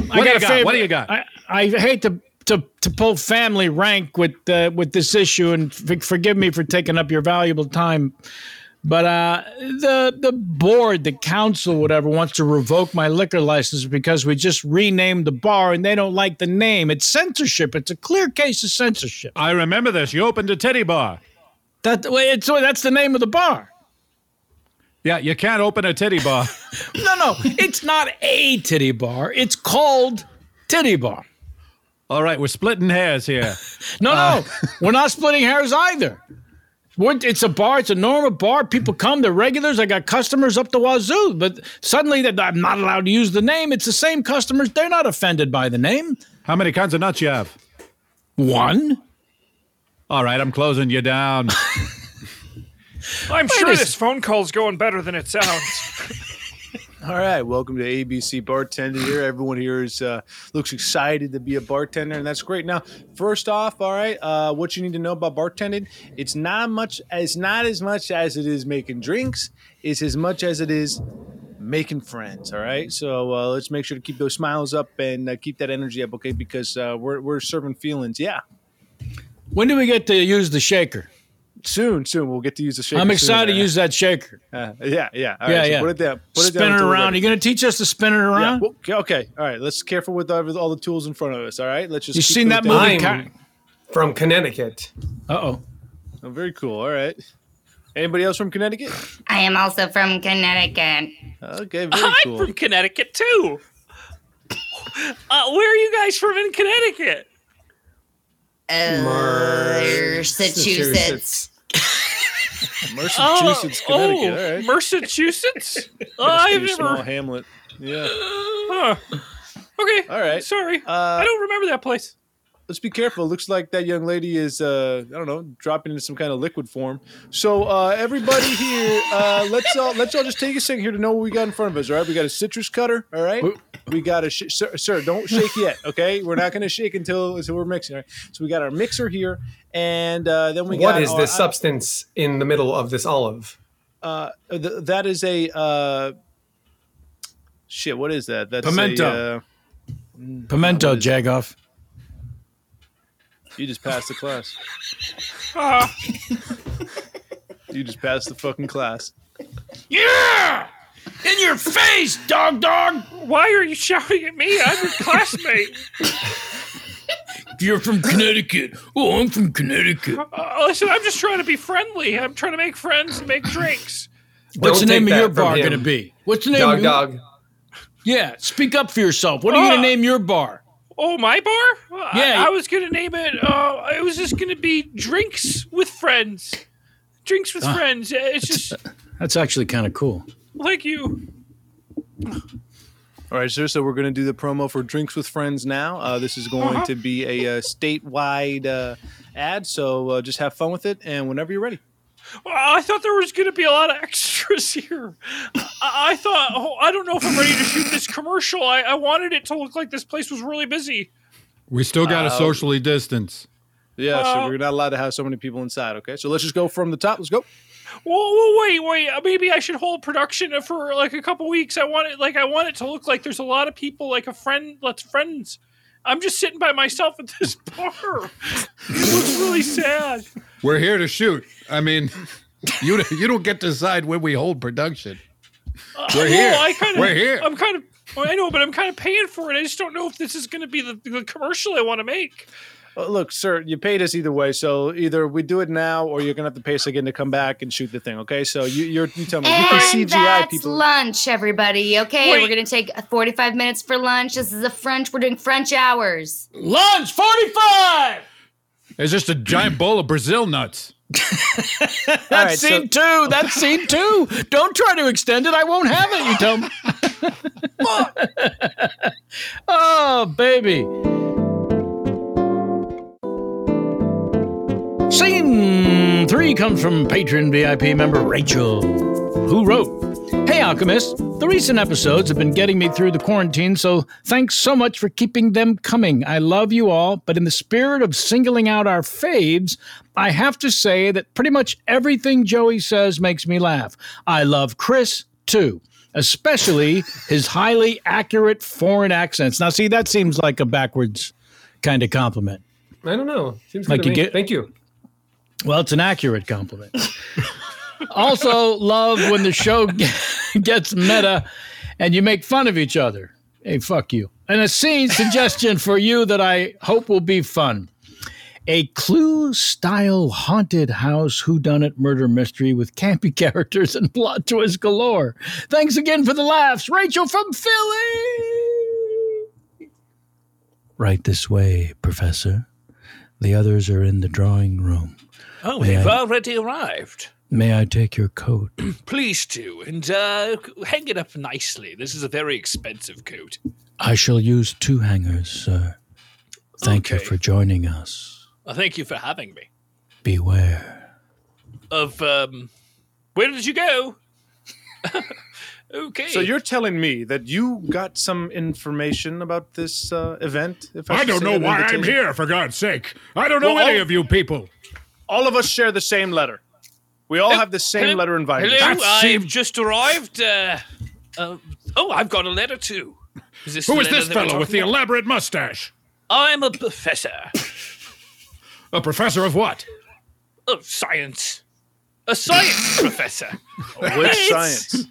What do you got? I hate to pull family rank with this issue, and forgive me for taking up your valuable time. But the board, the council, whatever, wants to revoke my liquor license because we just renamed the bar and they don't like the name. It's censorship. It's a clear case of censorship. I remember this. You opened a titty bar. That's the name of the bar. Yeah, you can't open a titty bar. No, it's not a titty bar. It's called Titty Bar. All right, we're splitting hairs here. No, we're not splitting hairs either. It's a bar. It's a normal bar. People come. They're regulars. I got customers up the wazoo. But suddenly I'm not allowed to use the name. It's the same customers. They're not offended by the name. How many kinds of nuts you have? 1. All right, I'm closing you down. I'm sure this phone call's going better than it sounds. All right, welcome to ABC Bartender here. Everyone here looks excited to be a bartender, and that's great. Now, first off, all right, what you need to know about bartending, it's not as much as it is making drinks. It's as much as it is making friends, all right? So let's make sure to keep those smiles up and keep that energy up, okay? Because we're serving feelings, yeah. When do we get to use the shaker? Soon. We'll get to use the shaker. I'm excited to use that shaker. Yeah. All right, so put it down. Spin it around. You're going to teach us to spin it around? Yeah. Okay. All right. Let's be careful with all the tools in front of us. All right. Let's just. You seen that movie? I'm from Connecticut. Oh, very cool. All right. Anybody else from Connecticut? I am also from Connecticut. Okay. Very cool. I'm from Connecticut too. Where are you guys from in Connecticut? Massachusetts. Massachusetts, Connecticut. All right. Massachusetts? I've never. Small hamlet. Yeah. Okay. All right. Sorry. I don't remember that place. Let's be careful. It looks like that young lady is, dropping into some kind of liquid form. So everybody here, let's all just take a second here to know what we got in front of us. All right, we got a citrus cutter. All right, we got a sir. Don't shake yet. Okay, we're not going to shake until we're mixing. All right, so we got our mixer here, and then we got. What is this substance in the middle of this olive? That is a shit. What is that? That's pimento. Pimento, Jagoff. You just passed the class. You just passed the fucking class. Yeah! In your face, dog! Why are you shouting at me? I'm your classmate. You're from Connecticut. Oh, I'm from Connecticut. Listen, I'm just trying to be friendly. I'm trying to make friends and make drinks. What's the name of your bar going to be? What's the name? Dog. Yeah, speak up for yourself. What are you going to name your bar? Oh, my bar? Yeah. I was going to name it, it was just going to be Drinks with Friends. Drinks with Friends. It's just... That's actually kind of cool. Like you. All right, sir. So we're going to do the promo for Drinks with Friends now. This is going to be a statewide ad, so just have fun with it, and whenever you're ready. Well, I thought there was going to be a lot of extras here. I thought, I don't know if I'm ready to shoot this commercial. I wanted it to look like this place was really busy. We still got to socially distance. Yeah, so we're not allowed to have so many people inside, okay? So let's just go from the top. Let's go. Whoa, wait. Maybe I should hold production for like a couple weeks. I want it to look like there's a lot of people, like let's friends. I'm just sitting by myself at this bar. It looks really sad. We're here to shoot. I mean, you don't get to decide when we hold production. We're here. We're here. I know, but I'm kind of paying for it. I just don't know if this is going to be the commercial I want to make. Look, sir, you paid us either way, so either we do it now or you're going to have to pay us again to come back and shoot the thing, okay? So you tell me. And you can CGI that's people. Lunch, everybody, okay? Wait. We're going to take 45 minutes for lunch. This is we're doing French hours. Lunch, 45! It's just a giant bowl of Brazil nuts. That's scene two. That's scene two. Don't try to extend it. I won't have it, you dumb. Oh, baby. Scene 3 comes from patron VIP member Rachel, who wrote, "Hey Alchemist, the recent episodes have been getting me through the quarantine, so thanks so much for keeping them coming. I love you all, but in the spirit of singling out our faves, I have to say that pretty much everything Joey says makes me laugh. I love Chris, too. especially his highly accurate foreign accents. Now, see, that seems like a backwards kind of compliment. I don't know. Seems good to me. Thank you. Well, it's an accurate compliment. Also, love when the show gets meta and you make fun of each other. Hey, fuck you. And a scene suggestion for you that I hope will be fun. A Clue-style haunted house whodunit murder mystery with campy characters and plot twists galore. Thanks again for the laughs. Rachel from Philly. Right this way, Professor. The others are in the drawing room. Oh, they've already arrived. May I take your coat? Please do, and hang it up nicely. This is a very expensive coat. I shall use 2 hangers, sir. Thank you for joining us. Thank you for having me. Beware. Of, where did you go? Okay. So you're telling me that you got some information about this event? I don't know why I'm here, for God's sake. I don't know any of you people. All of us share the same letter. We all have the same letter invited. Hello, I've just arrived. I've got a letter too. Who is this fellow with the elaborate mustache? I'm a professor. A professor of what? Of science. A science professor. Which science?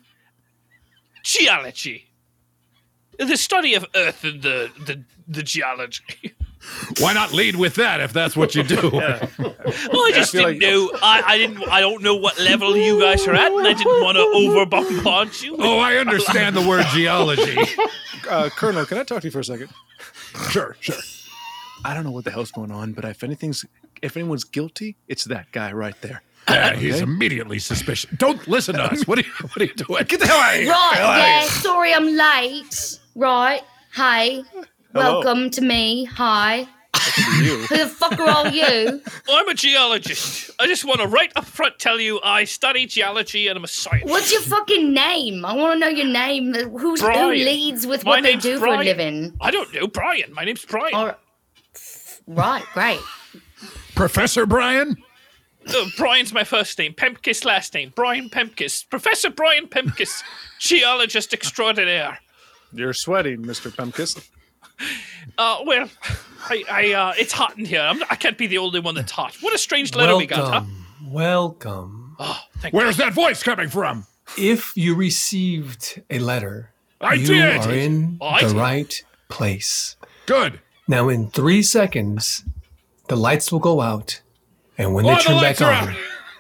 Geology. The study of Earth and the geology. Why not lead with that if that's what you do? Well, I just didn't know. I don't know what level you guys are at, and I didn't want to over-bombard you. Oh, I understand the word geology. Colonel, can I talk to you for a second? Sure. I don't know what the hell's going on, but if anyone's guilty, it's that guy right there. He's immediately suspicious. Don't listen to us. What are you doing? Get the hell out of here. Right, sorry I'm late. Right, hey, welcome to me. Hi. Who the fuck are all you? I'm a geologist. I just want to right up front tell you I study geology and I'm a scientist. What's your fucking name? I want to know your name. Who leads with what they do for a living? I don't know, Brian. My name's Brian. Right, great. Professor Brian? Brian's my first name. Pempkiss last name. Brian Pempkiss. Professor Brian Pempkiss. Geologist extraordinaire. You're sweating, Mr. Pempkiss. Well, it's hot in here. I can't be the only one that's hot. What a strange letter we got, huh? Welcome. Oh, Where's that voice coming from? If you received a letter, you did. are in the right place. Good. Now, in 3 seconds, the lights will go out, and when they turn back on,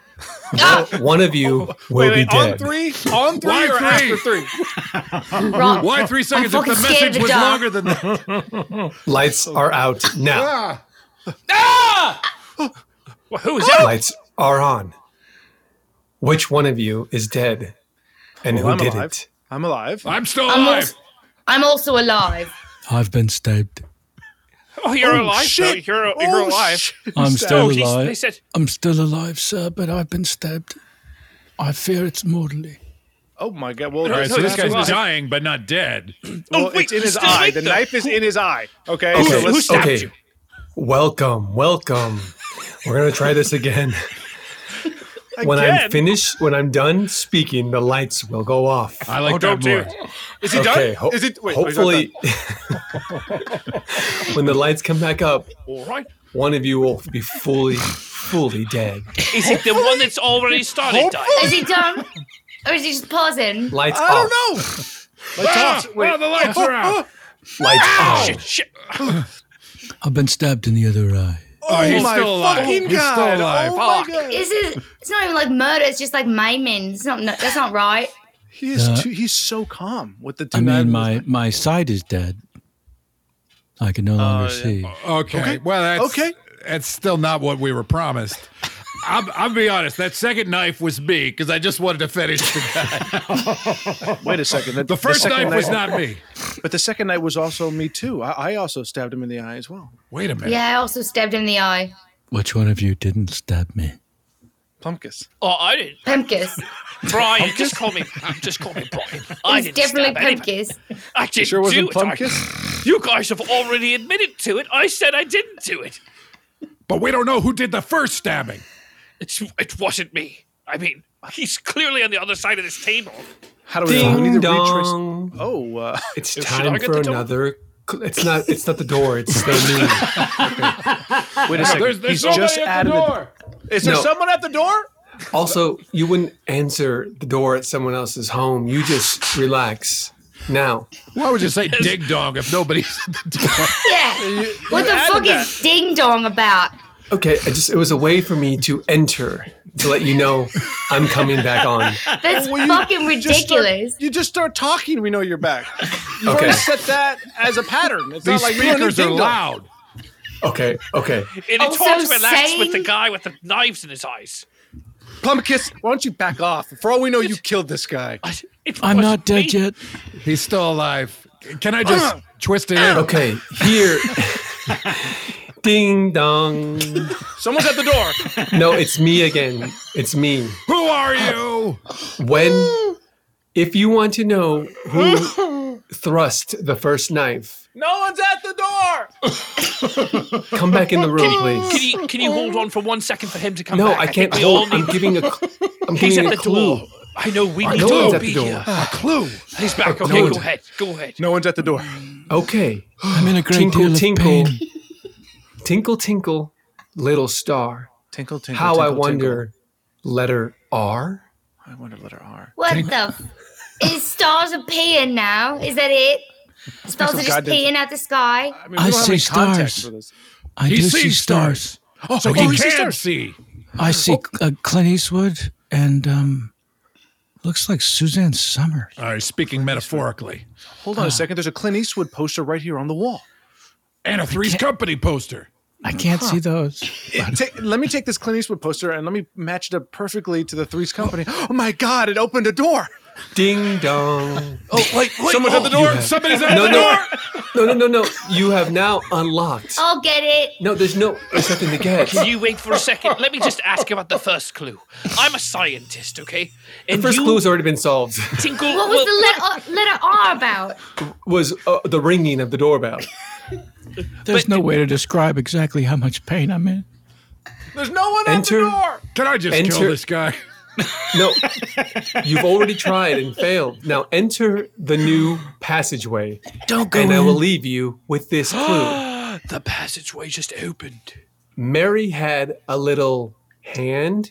one of you will be dead. On three or after 3? Why 3 seconds if the message was longer than that? Lights are out now. Well, who is that? Lights are on. Which one of you is dead? And who did it? I'm alive. I'm still alive. I'm also alive. I've been stabbed. Oh, you're alive? Shit. You're alive. I'm still alive. They said, I'm still alive, sir, but I've been stabbed. I fear it's mortally. Oh my God! Well, all right, so this guy's dying, but not dead. Well, it's in his eye. The knife is in his eye. Okay. Who stabbed you? Welcome. We're gonna try this again. When I'm done speaking, the lights will go off. I like that more. Is he done? Is it? Wait, hopefully, when the lights come back up, all right, one of you will be fully dead. Is it the one that's already started dying? Is he done? Or is he just pausing? Lights off. I don't know. Lights off. Wait. The lights are out. Lights on. Shit. I've been stabbed in the other eye. Oh, he's still alive. He's still alive. Oh my God. It's not even like murder. It's just like maiming. That's not right. He's so calm with the two. I mean, my sight is dead. I can no longer see. Okay. Well, that's still not what we were promised. I'll be honest. That second knife was me because I just wanted to finish the guy. Wait a second. The first knife was not me. But the second knife was also me too. I also stabbed him in the eye as well. Wait a minute. Yeah, I also stabbed him in the eye. Which one of you didn't stab me? Pumpkiss. Oh, I didn't. Pumpkiss. Brian, just call me Brian. It's definitely Pumpkiss. I didn't sure wasn't do it. Pumpkiss? You guys have already admitted to it. I said I didn't do it. But we don't know who did the first stabbing. It wasn't me. I mean, he's clearly on the other side of this table. How do we need to retrace? Oh, it's time for another. It's not the door. It's the me. Wait a second. There's just at the door. Is there someone at the door? Also, you wouldn't answer the door at someone else's home. You just relax. Now. Why would you say ding dong if nobody's at the door? Yeah. What the fuck is ding dong about? Okay, it was a way for me to enter, to let you know I'm coming back on. That's fucking ridiculous. You just start talking, we know you're back. You've already set that as a pattern. It's These not like speakers are loud. Okay. And it's hard to relax with the guy with the knives in his eyes. Plumbicus, why don't you back off? For all we know, you killed this guy. I'm not dead yet. He's still alive. Can I just twist it in? Okay, here. Ding dong. Someone's at the door. No, it's me again. It's me. Who are you? If you want to know who thrust the first knife, No one's at the door. come back in the room, please. Can you hold on for 1 second for him to come No, back? I can't hold. I'm giving a clue. Door. I know we No need one's to at be the door. here. A clue. He's back. Okay, No, go ahead. Go ahead. No one's at the door. Okay. I'm in a great Tinkle, deal of tinkle. pain. Tinkle, tinkle, little star. Tinkle, tinkle, How tinkle, I wonder, letter R? I wonder letter R. What the? Is stars appearing now? Is that it? Stars are just peeing at the sky. I mean, I we don't have see any context stars. for this. I He do sees see stars. So he he sees can stars. see. I see Clint Eastwood and looks like Suzanne Summers. All right, speaking metaphorically. Hold on a second. There's a Clint Eastwood poster right here on the wall. And a Three's Company poster. I can't see those. Let me take this Clint Eastwood poster and let me match it up perfectly to the Three's Company. Oh my God! It opened a door. Ding dong. Oh, wait. Someone's at the door. Somebody's at the door. No. You have now unlocked. I'll get it. No, there's nothing to get. Can you wait for a second? Let me just ask about the first clue. I'm a scientist, okay? And The first clue has already been solved. Tinkle. What was the letter R about? Was the ringing of the doorbell. There's no way to describe exactly how much pain I'm in. There's no one Enter. at the door. Can I just kill this guy? No, you've already tried and failed. Now enter the new passageway. Don't go And in. I will leave you with this clue. The passageway just opened. Mary had a little hand.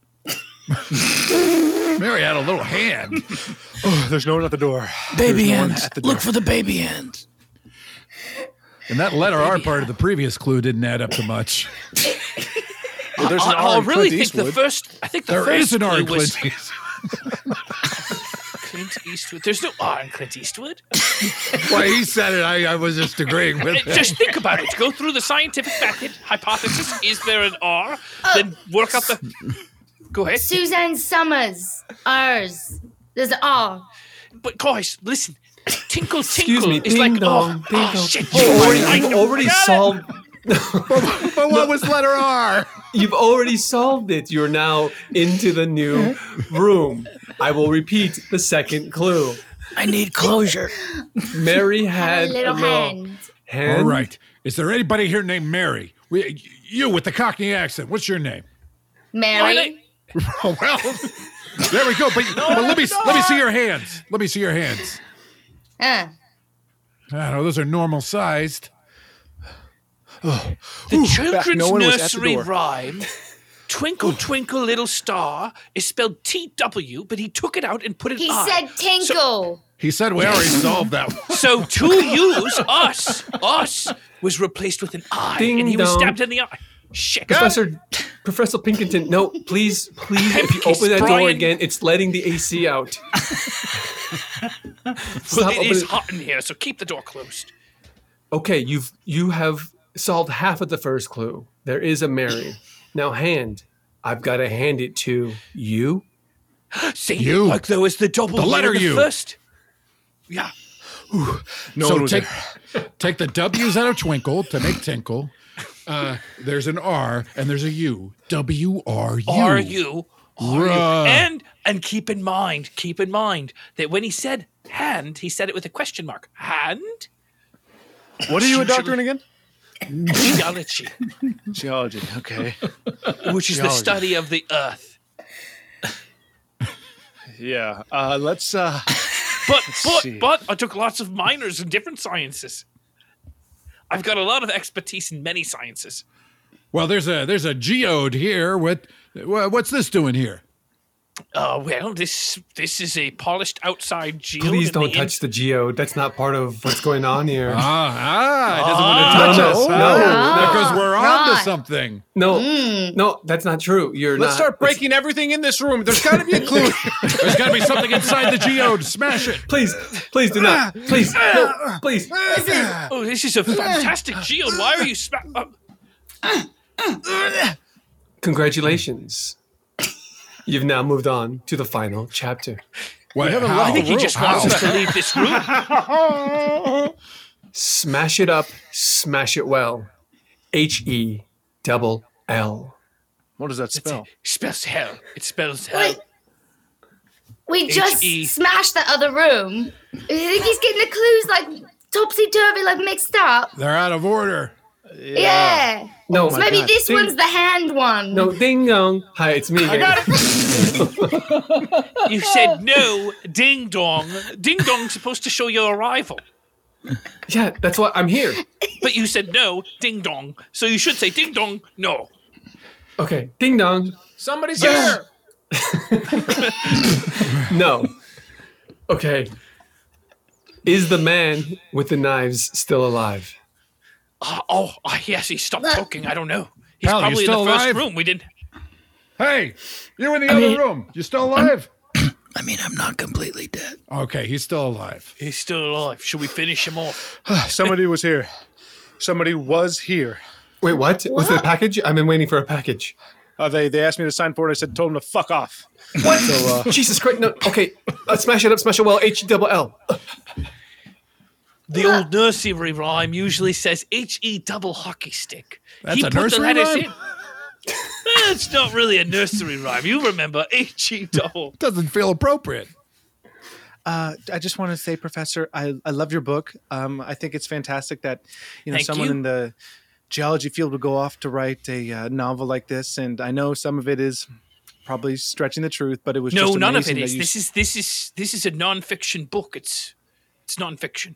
Mary had a little hand. Oh, there's no one at the door. Baby There's no one hands. at the door. Look for the baby hands. And that letter R part of the previous clue didn't add up to much. Well, there's an R I in really Clint think the Eastwood. first. I think the There first is an R in clue was Clint Eastwood. Clint Eastwood. There's no R in Clint Eastwood. Well, he said it. I was just agreeing with it. Just think about it. Go through the scientific method hypothesis. Is there an R? Then work out the. Go ahead. Suzanne Summers. R's. There's an R. But guys, listen. Tinkle, Excuse tinkle. me. It's Ding like dong. Ding oh dong. shit. You've already solved. But what was letter R? You've already solved it. You're now into the new room. I will repeat the second clue. I need closure. Mary A had little hand. hand. All right. Is there anybody here named Mary? You with the Cockney accent. What's your name? Mary. Oh, well, there we go. But let me see your hands. Let me see your hands. I don't know. Those are normal sized. The children's no one was at the nursery door. rhyme, Twinkle, Twinkle, Little Star, is spelled T-W, but he took it out and put it He I. said tinkle. He said we already solved that one. So to use us was replaced with an I, Ding and he was dong. stabbed in the eye. Shit. Professor Pinkerton, no, please, if you Kiss open that door Brian. again, it's letting the AC out. Well, Stop it is opening- hot in here, so keep the door closed. Okay, you have solved half of the first clue. There is a Mary. Now hand. I've got to hand it to you. See, You. like there was the double The U letter in the U. first. Yeah. No So one was take there. take the W's out of twinkle to make tinkle. There's an R and there's a U. W-R-U. R-U. Bruh. And keep in mind that when he said hand, he said it with a question mark. Hand? What are you a doctor in again? Geology, Geology. Okay. which is the study of the earth. Yeah. Let's. But I took lots of minors in different sciences. I've got a lot of expertise in many sciences. Well, there's a geode here. What's this doing here? Well, this is a polished outside geode. Please don't touch the geode. That's not part of what's going on here. It doesn't want to touch us. No, because we're on to something. No, that's not true. Let's start breaking everything in this room. There's got to be a clue. There's got to be something inside the geode. Smash it. Please do not. Please, no, please. Oh, this is a fantastic geode. Why are you Congratulations. You've now moved on to the final chapter. I think he just wants us to leave this room. Smash it up, smash it well. HELL. What does that spell? It spells hell. It spells hell. We just smashed the other room. I think he's getting the clues like topsy-turvy, like mixed up. They're out of order. Yeah. No, so maybe this one's the hand one. No, ding dong. Hi, it's me. I got it. You said no, ding dong. Ding dong's supposed to show your arrival. Yeah, that's why I'm here. But you said no, ding dong. So you should say ding dong, no. Okay, ding dong. Somebody's here. No. Okay. Is the man with the knives still alive? Yes, he stopped talking. I don't know. He's Pal, probably you in the still first alive? room. We didn't. Hey, you in the other room. You still alive? I mean, I'm not completely dead. Okay, he's still alive. He's still alive. Should we finish him off? Somebody was here. Somebody was here. Wait, what? Was it a package? I've been waiting for a package. They asked me to sign for it. I told them to fuck off. What? So, Jesus Christ. No. Okay. Smash it up, smash it well. HELL. The old nursery rhyme usually says HE double hockey stick. That's a nursery rhyme? It's not really a nursery rhyme. You remember HE double. Doesn't feel appropriate. I just want to say, Professor, I love your book. I think it's fantastic that someone in the geology field would go off to write a novel like this, and I know some of it is probably stretching the truth, but it was just none of it is. This is a nonfiction book. It's nonfiction.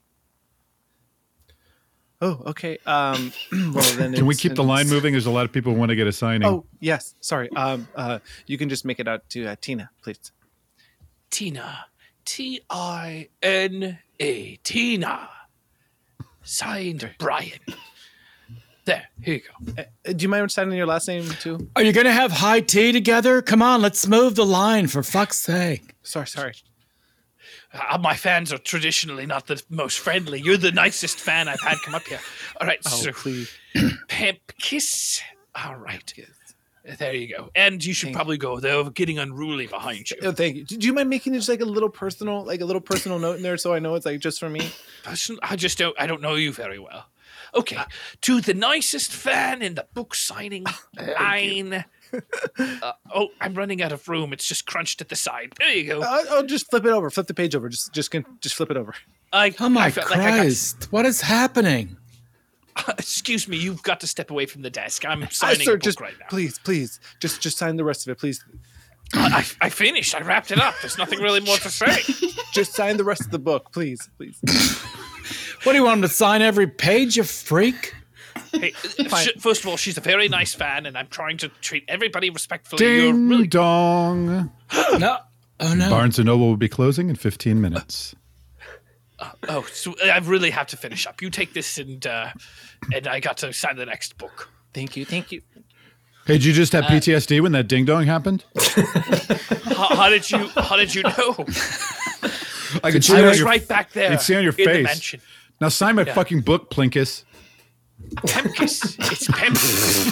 Oh, okay. Well, then can we keep the line moving? There's a lot of people who want to get a signing. Oh, yes. Sorry. You can just make it out to Tina, please. Tina. Tina. Tina. Signed, Brian. There, here you go. Do you mind signing your last name, too? Are you going to have high tea together? Come on, let's move the line, for fuck's sake. Sorry. My fans are traditionally not the most friendly. You're the nicest fan I've had come up here. All right, so please. Pimp kiss. All right. There you go. And you should probably go. They're getting unruly behind you. Oh, thank you. Do you mind making just like a little personal note in there so I know it's like just for me? I don't know you very well. Okay. To the nicest fan in the book signing line. I'm running out of room. It's just crunched at the side. There you go. I'll just flip it over. Flip the page over. Just flip it over. Oh my Christ! What is happening? Excuse me. You've got to step away from the desk. I'm signing a book right now. Please, just sign the rest of it, please. I finished. I wrapped it up. There's nothing really more to say. Just sign the rest of the book, please. What do you want him to sign every page, you freak? Hey, first of all, she's a very nice fan, and I'm trying to treat everybody respectfully. Ding dong. No. Oh, no. Barnes & Noble will be closing in 15 minutes. So I really have to finish up. You take this, and I got to sign the next book. Thank you. Hey, did you just have PTSD when that ding dong happened? How did you know? I could see it was right back there. You'd see on your face. Now sign my fucking book, Plinkus. Pemkus. It's Pemkus.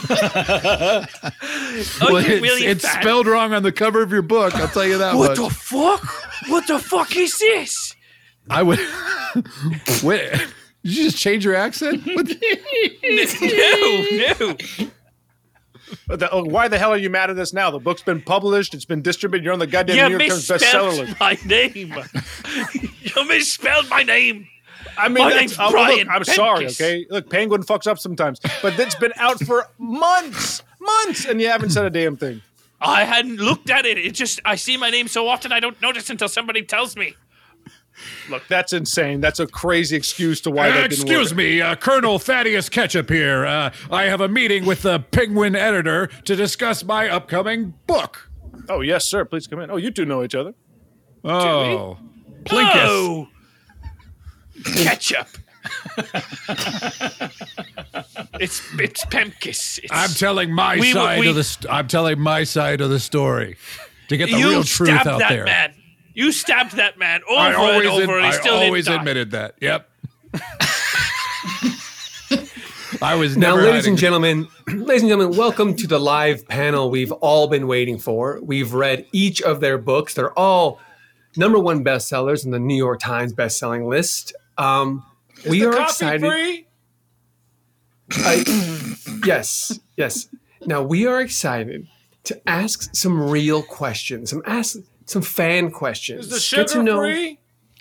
It's spelled wrong on the cover of your book. I'll tell you that much. What the fuck? What the fuck is this? I would. Wait, did you just change your accent? No. Why the hell are you mad at us now? The book's been published. It's been distributed. You're on the goddamn New York Times bestseller list. My name. You misspelled my name. I mean, my name's Brian. Look, I'm sorry, okay? Look, Penguin fucks up sometimes, but it's been out for months, and you haven't said a damn thing. I hadn't looked at it. It just, I see my name so often I don't notice until somebody tells me. Look, that's insane. That's a crazy excuse to why that didn't work. Excuse me, Colonel Thaddeus Ketchup here. I have a meeting with the Penguin editor to discuss my upcoming book. Oh, yes, sir. Please come in. Oh, you two know each other. Oh. Plinkus. Oh. Ketchup. It's Pemkis. I'm telling my side of the story to get the real truth out there. Man. You stabbed that man over and over, and he still didn't die. I always admitted that. Yep. I was now, never ladies and gentlemen, welcome to the live panel we've all been waiting for. We've read each of their books. They're all #1 bestsellers in the New York Times bestselling list. We are excited. Free? Yes. Now we are excited to ask some real questions. Some fan questions. Is the sugar free?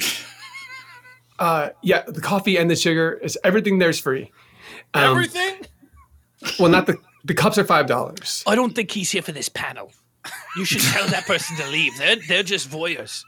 Yeah, the coffee and the sugar is everything there's free. Everything? Well, not the cups are $5. I don't think he's here for this panel. You should tell that person to leave. They're just voyeurs.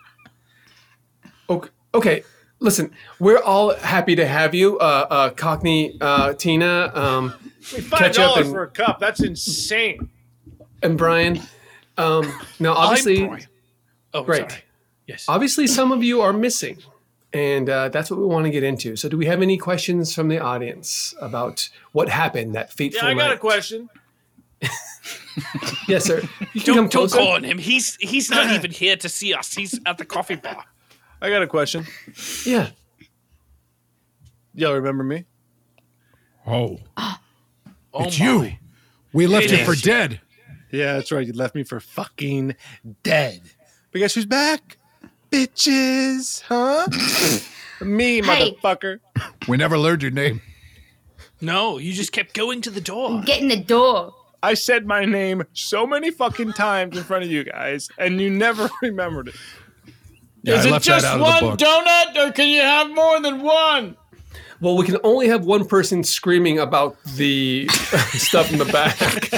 Okay. Listen, we're all happy to have you, Cockney, Tina, $5 for a cup. That's insane. And Brian. Now, obviously. Oh, right. Sorry. Yes. Obviously, some of you are missing, and that's what we want to get into. So do we have any questions from the audience about what happened that fateful night? Yeah, I got a question. Yes, sir. Don't call on him. He's not even here to see us. He's at the coffee bar. I got a question. Yeah. Y'all remember me? Oh, it's you. We left you for dead. Yeah, that's right. You left me for fucking dead. But guess who's back? Bitches, huh? Me, motherfucker. We never learned your name. No, you just kept going to the door. Get in the door. I said my name so many fucking times in front of you guys, and you never remembered it. Yeah, Is it just one donut, or can you have more than one? Well, we can only have one person screaming about the stuff in the back.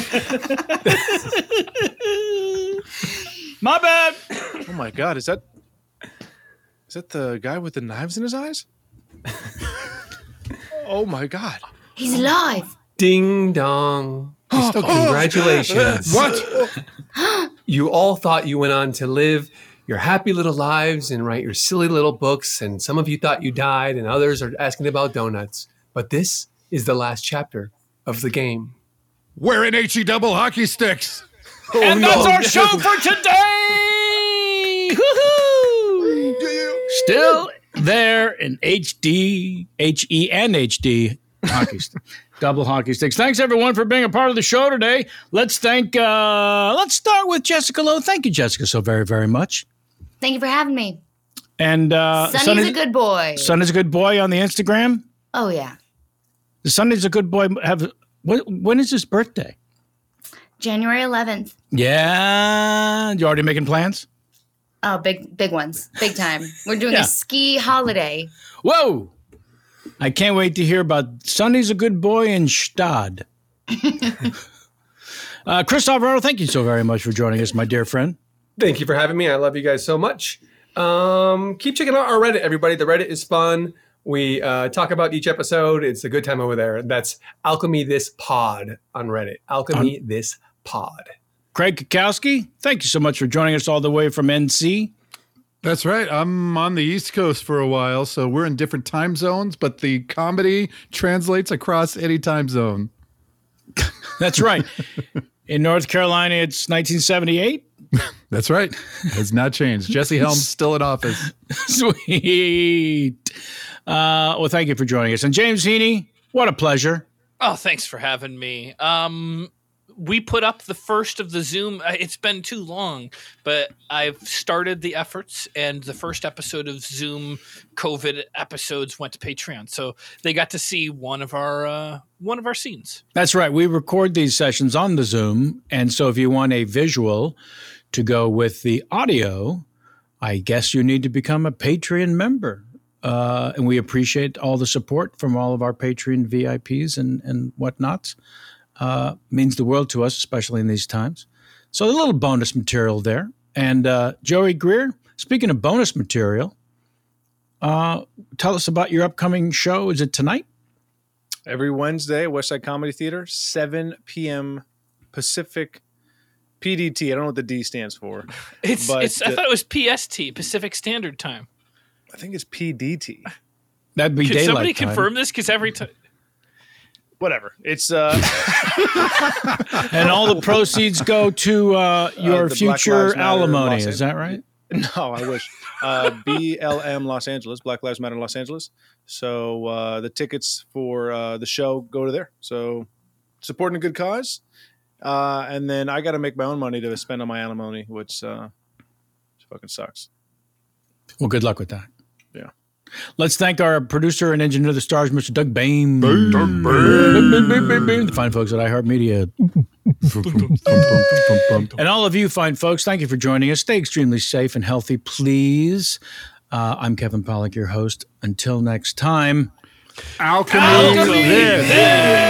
My bad. Oh my God, is that the guy with the knives in his eyes? Oh my God. He's alive. Ding dong. Congratulations. What? You all thought you went on to live your happy little lives and write your silly little books, and some of you thought you died, and others are asking about donuts. But this is the last chapter of the game. We're in HE double hockey sticks. And that's our show for today. Woohoo! Still there in HD, HE, and HD hockey sticks. Double hockey sticks. Thanks everyone for being a part of the show today. Let's start with Jessica Lowe. Thank you, Jessica, so very, very much. Thank you for having me. And Sonny's a good boy. Sonny's a good boy on the Instagram. Oh yeah. Sonny's a good boy. When is his birthday? January 11th. Yeah. You already making plans? Oh, big ones. Big time. We're doing a ski holiday. Whoa. I can't wait to hear about Sonny's a good boy in Stad. Chris Alvaro, thank you so very much for joining us, my dear friend. Thank you for having me. I love you guys so much. Keep checking out our Reddit, everybody. The Reddit is fun. We talk about each episode. It's a good time over there. That's Alchemy This Pod on Reddit. Alchemy This Pod. Craig Kukowski, thank you so much for joining us all the way from NC. That's right. I'm on the East Coast for a while, so we're in different time zones, but the comedy translates across any time zone. That's right. In North Carolina, it's 1978. That's right. It has not changed. Jesse Helms still in office. Sweet. Well, thank you for joining us. And James Heaney, what a pleasure. Oh, thanks for having me. We put up the first of the Zoom. It's been too long, but I've started the efforts, and the first episode of Zoom COVID episodes went to Patreon, so they got to see one of our scenes. That's right. We record these sessions on the Zoom, and so if you want a visual to go with the audio, I guess you need to become a Patreon member. And we appreciate all the support from all of our Patreon VIPs and whatnots. Means the world to us, especially in these times. So a little bonus material there. And Joey Greer, speaking of bonus material, tell us about your upcoming show. Is it tonight? Every Wednesday, Westside Comedy Theater, 7 p.m. Pacific PDT. I don't know what the D stands for. I thought it was PST, Pacific Standard Time. I think it's PDT. That'd be Can daylight somebody time. confirm this? Because every time... Whatever. It's and all the proceeds go to your future alimony. Is that right? No, I wish. BLM Los Angeles, Black Lives Matter Los Angeles. So the tickets for the show go to there. So supporting a good cause. And then I got to make my own money to spend on my alimony, which fucking sucks. Well, good luck with that. Yeah. Let's thank our producer and engineer of the stars, Mr. Doug Bain. The fine folks at iHeartMedia. And all of you fine folks, thank you for joining us. Stay extremely safe and healthy, please. I'm Kevin Pollak, your host. Until next time. Alchemy.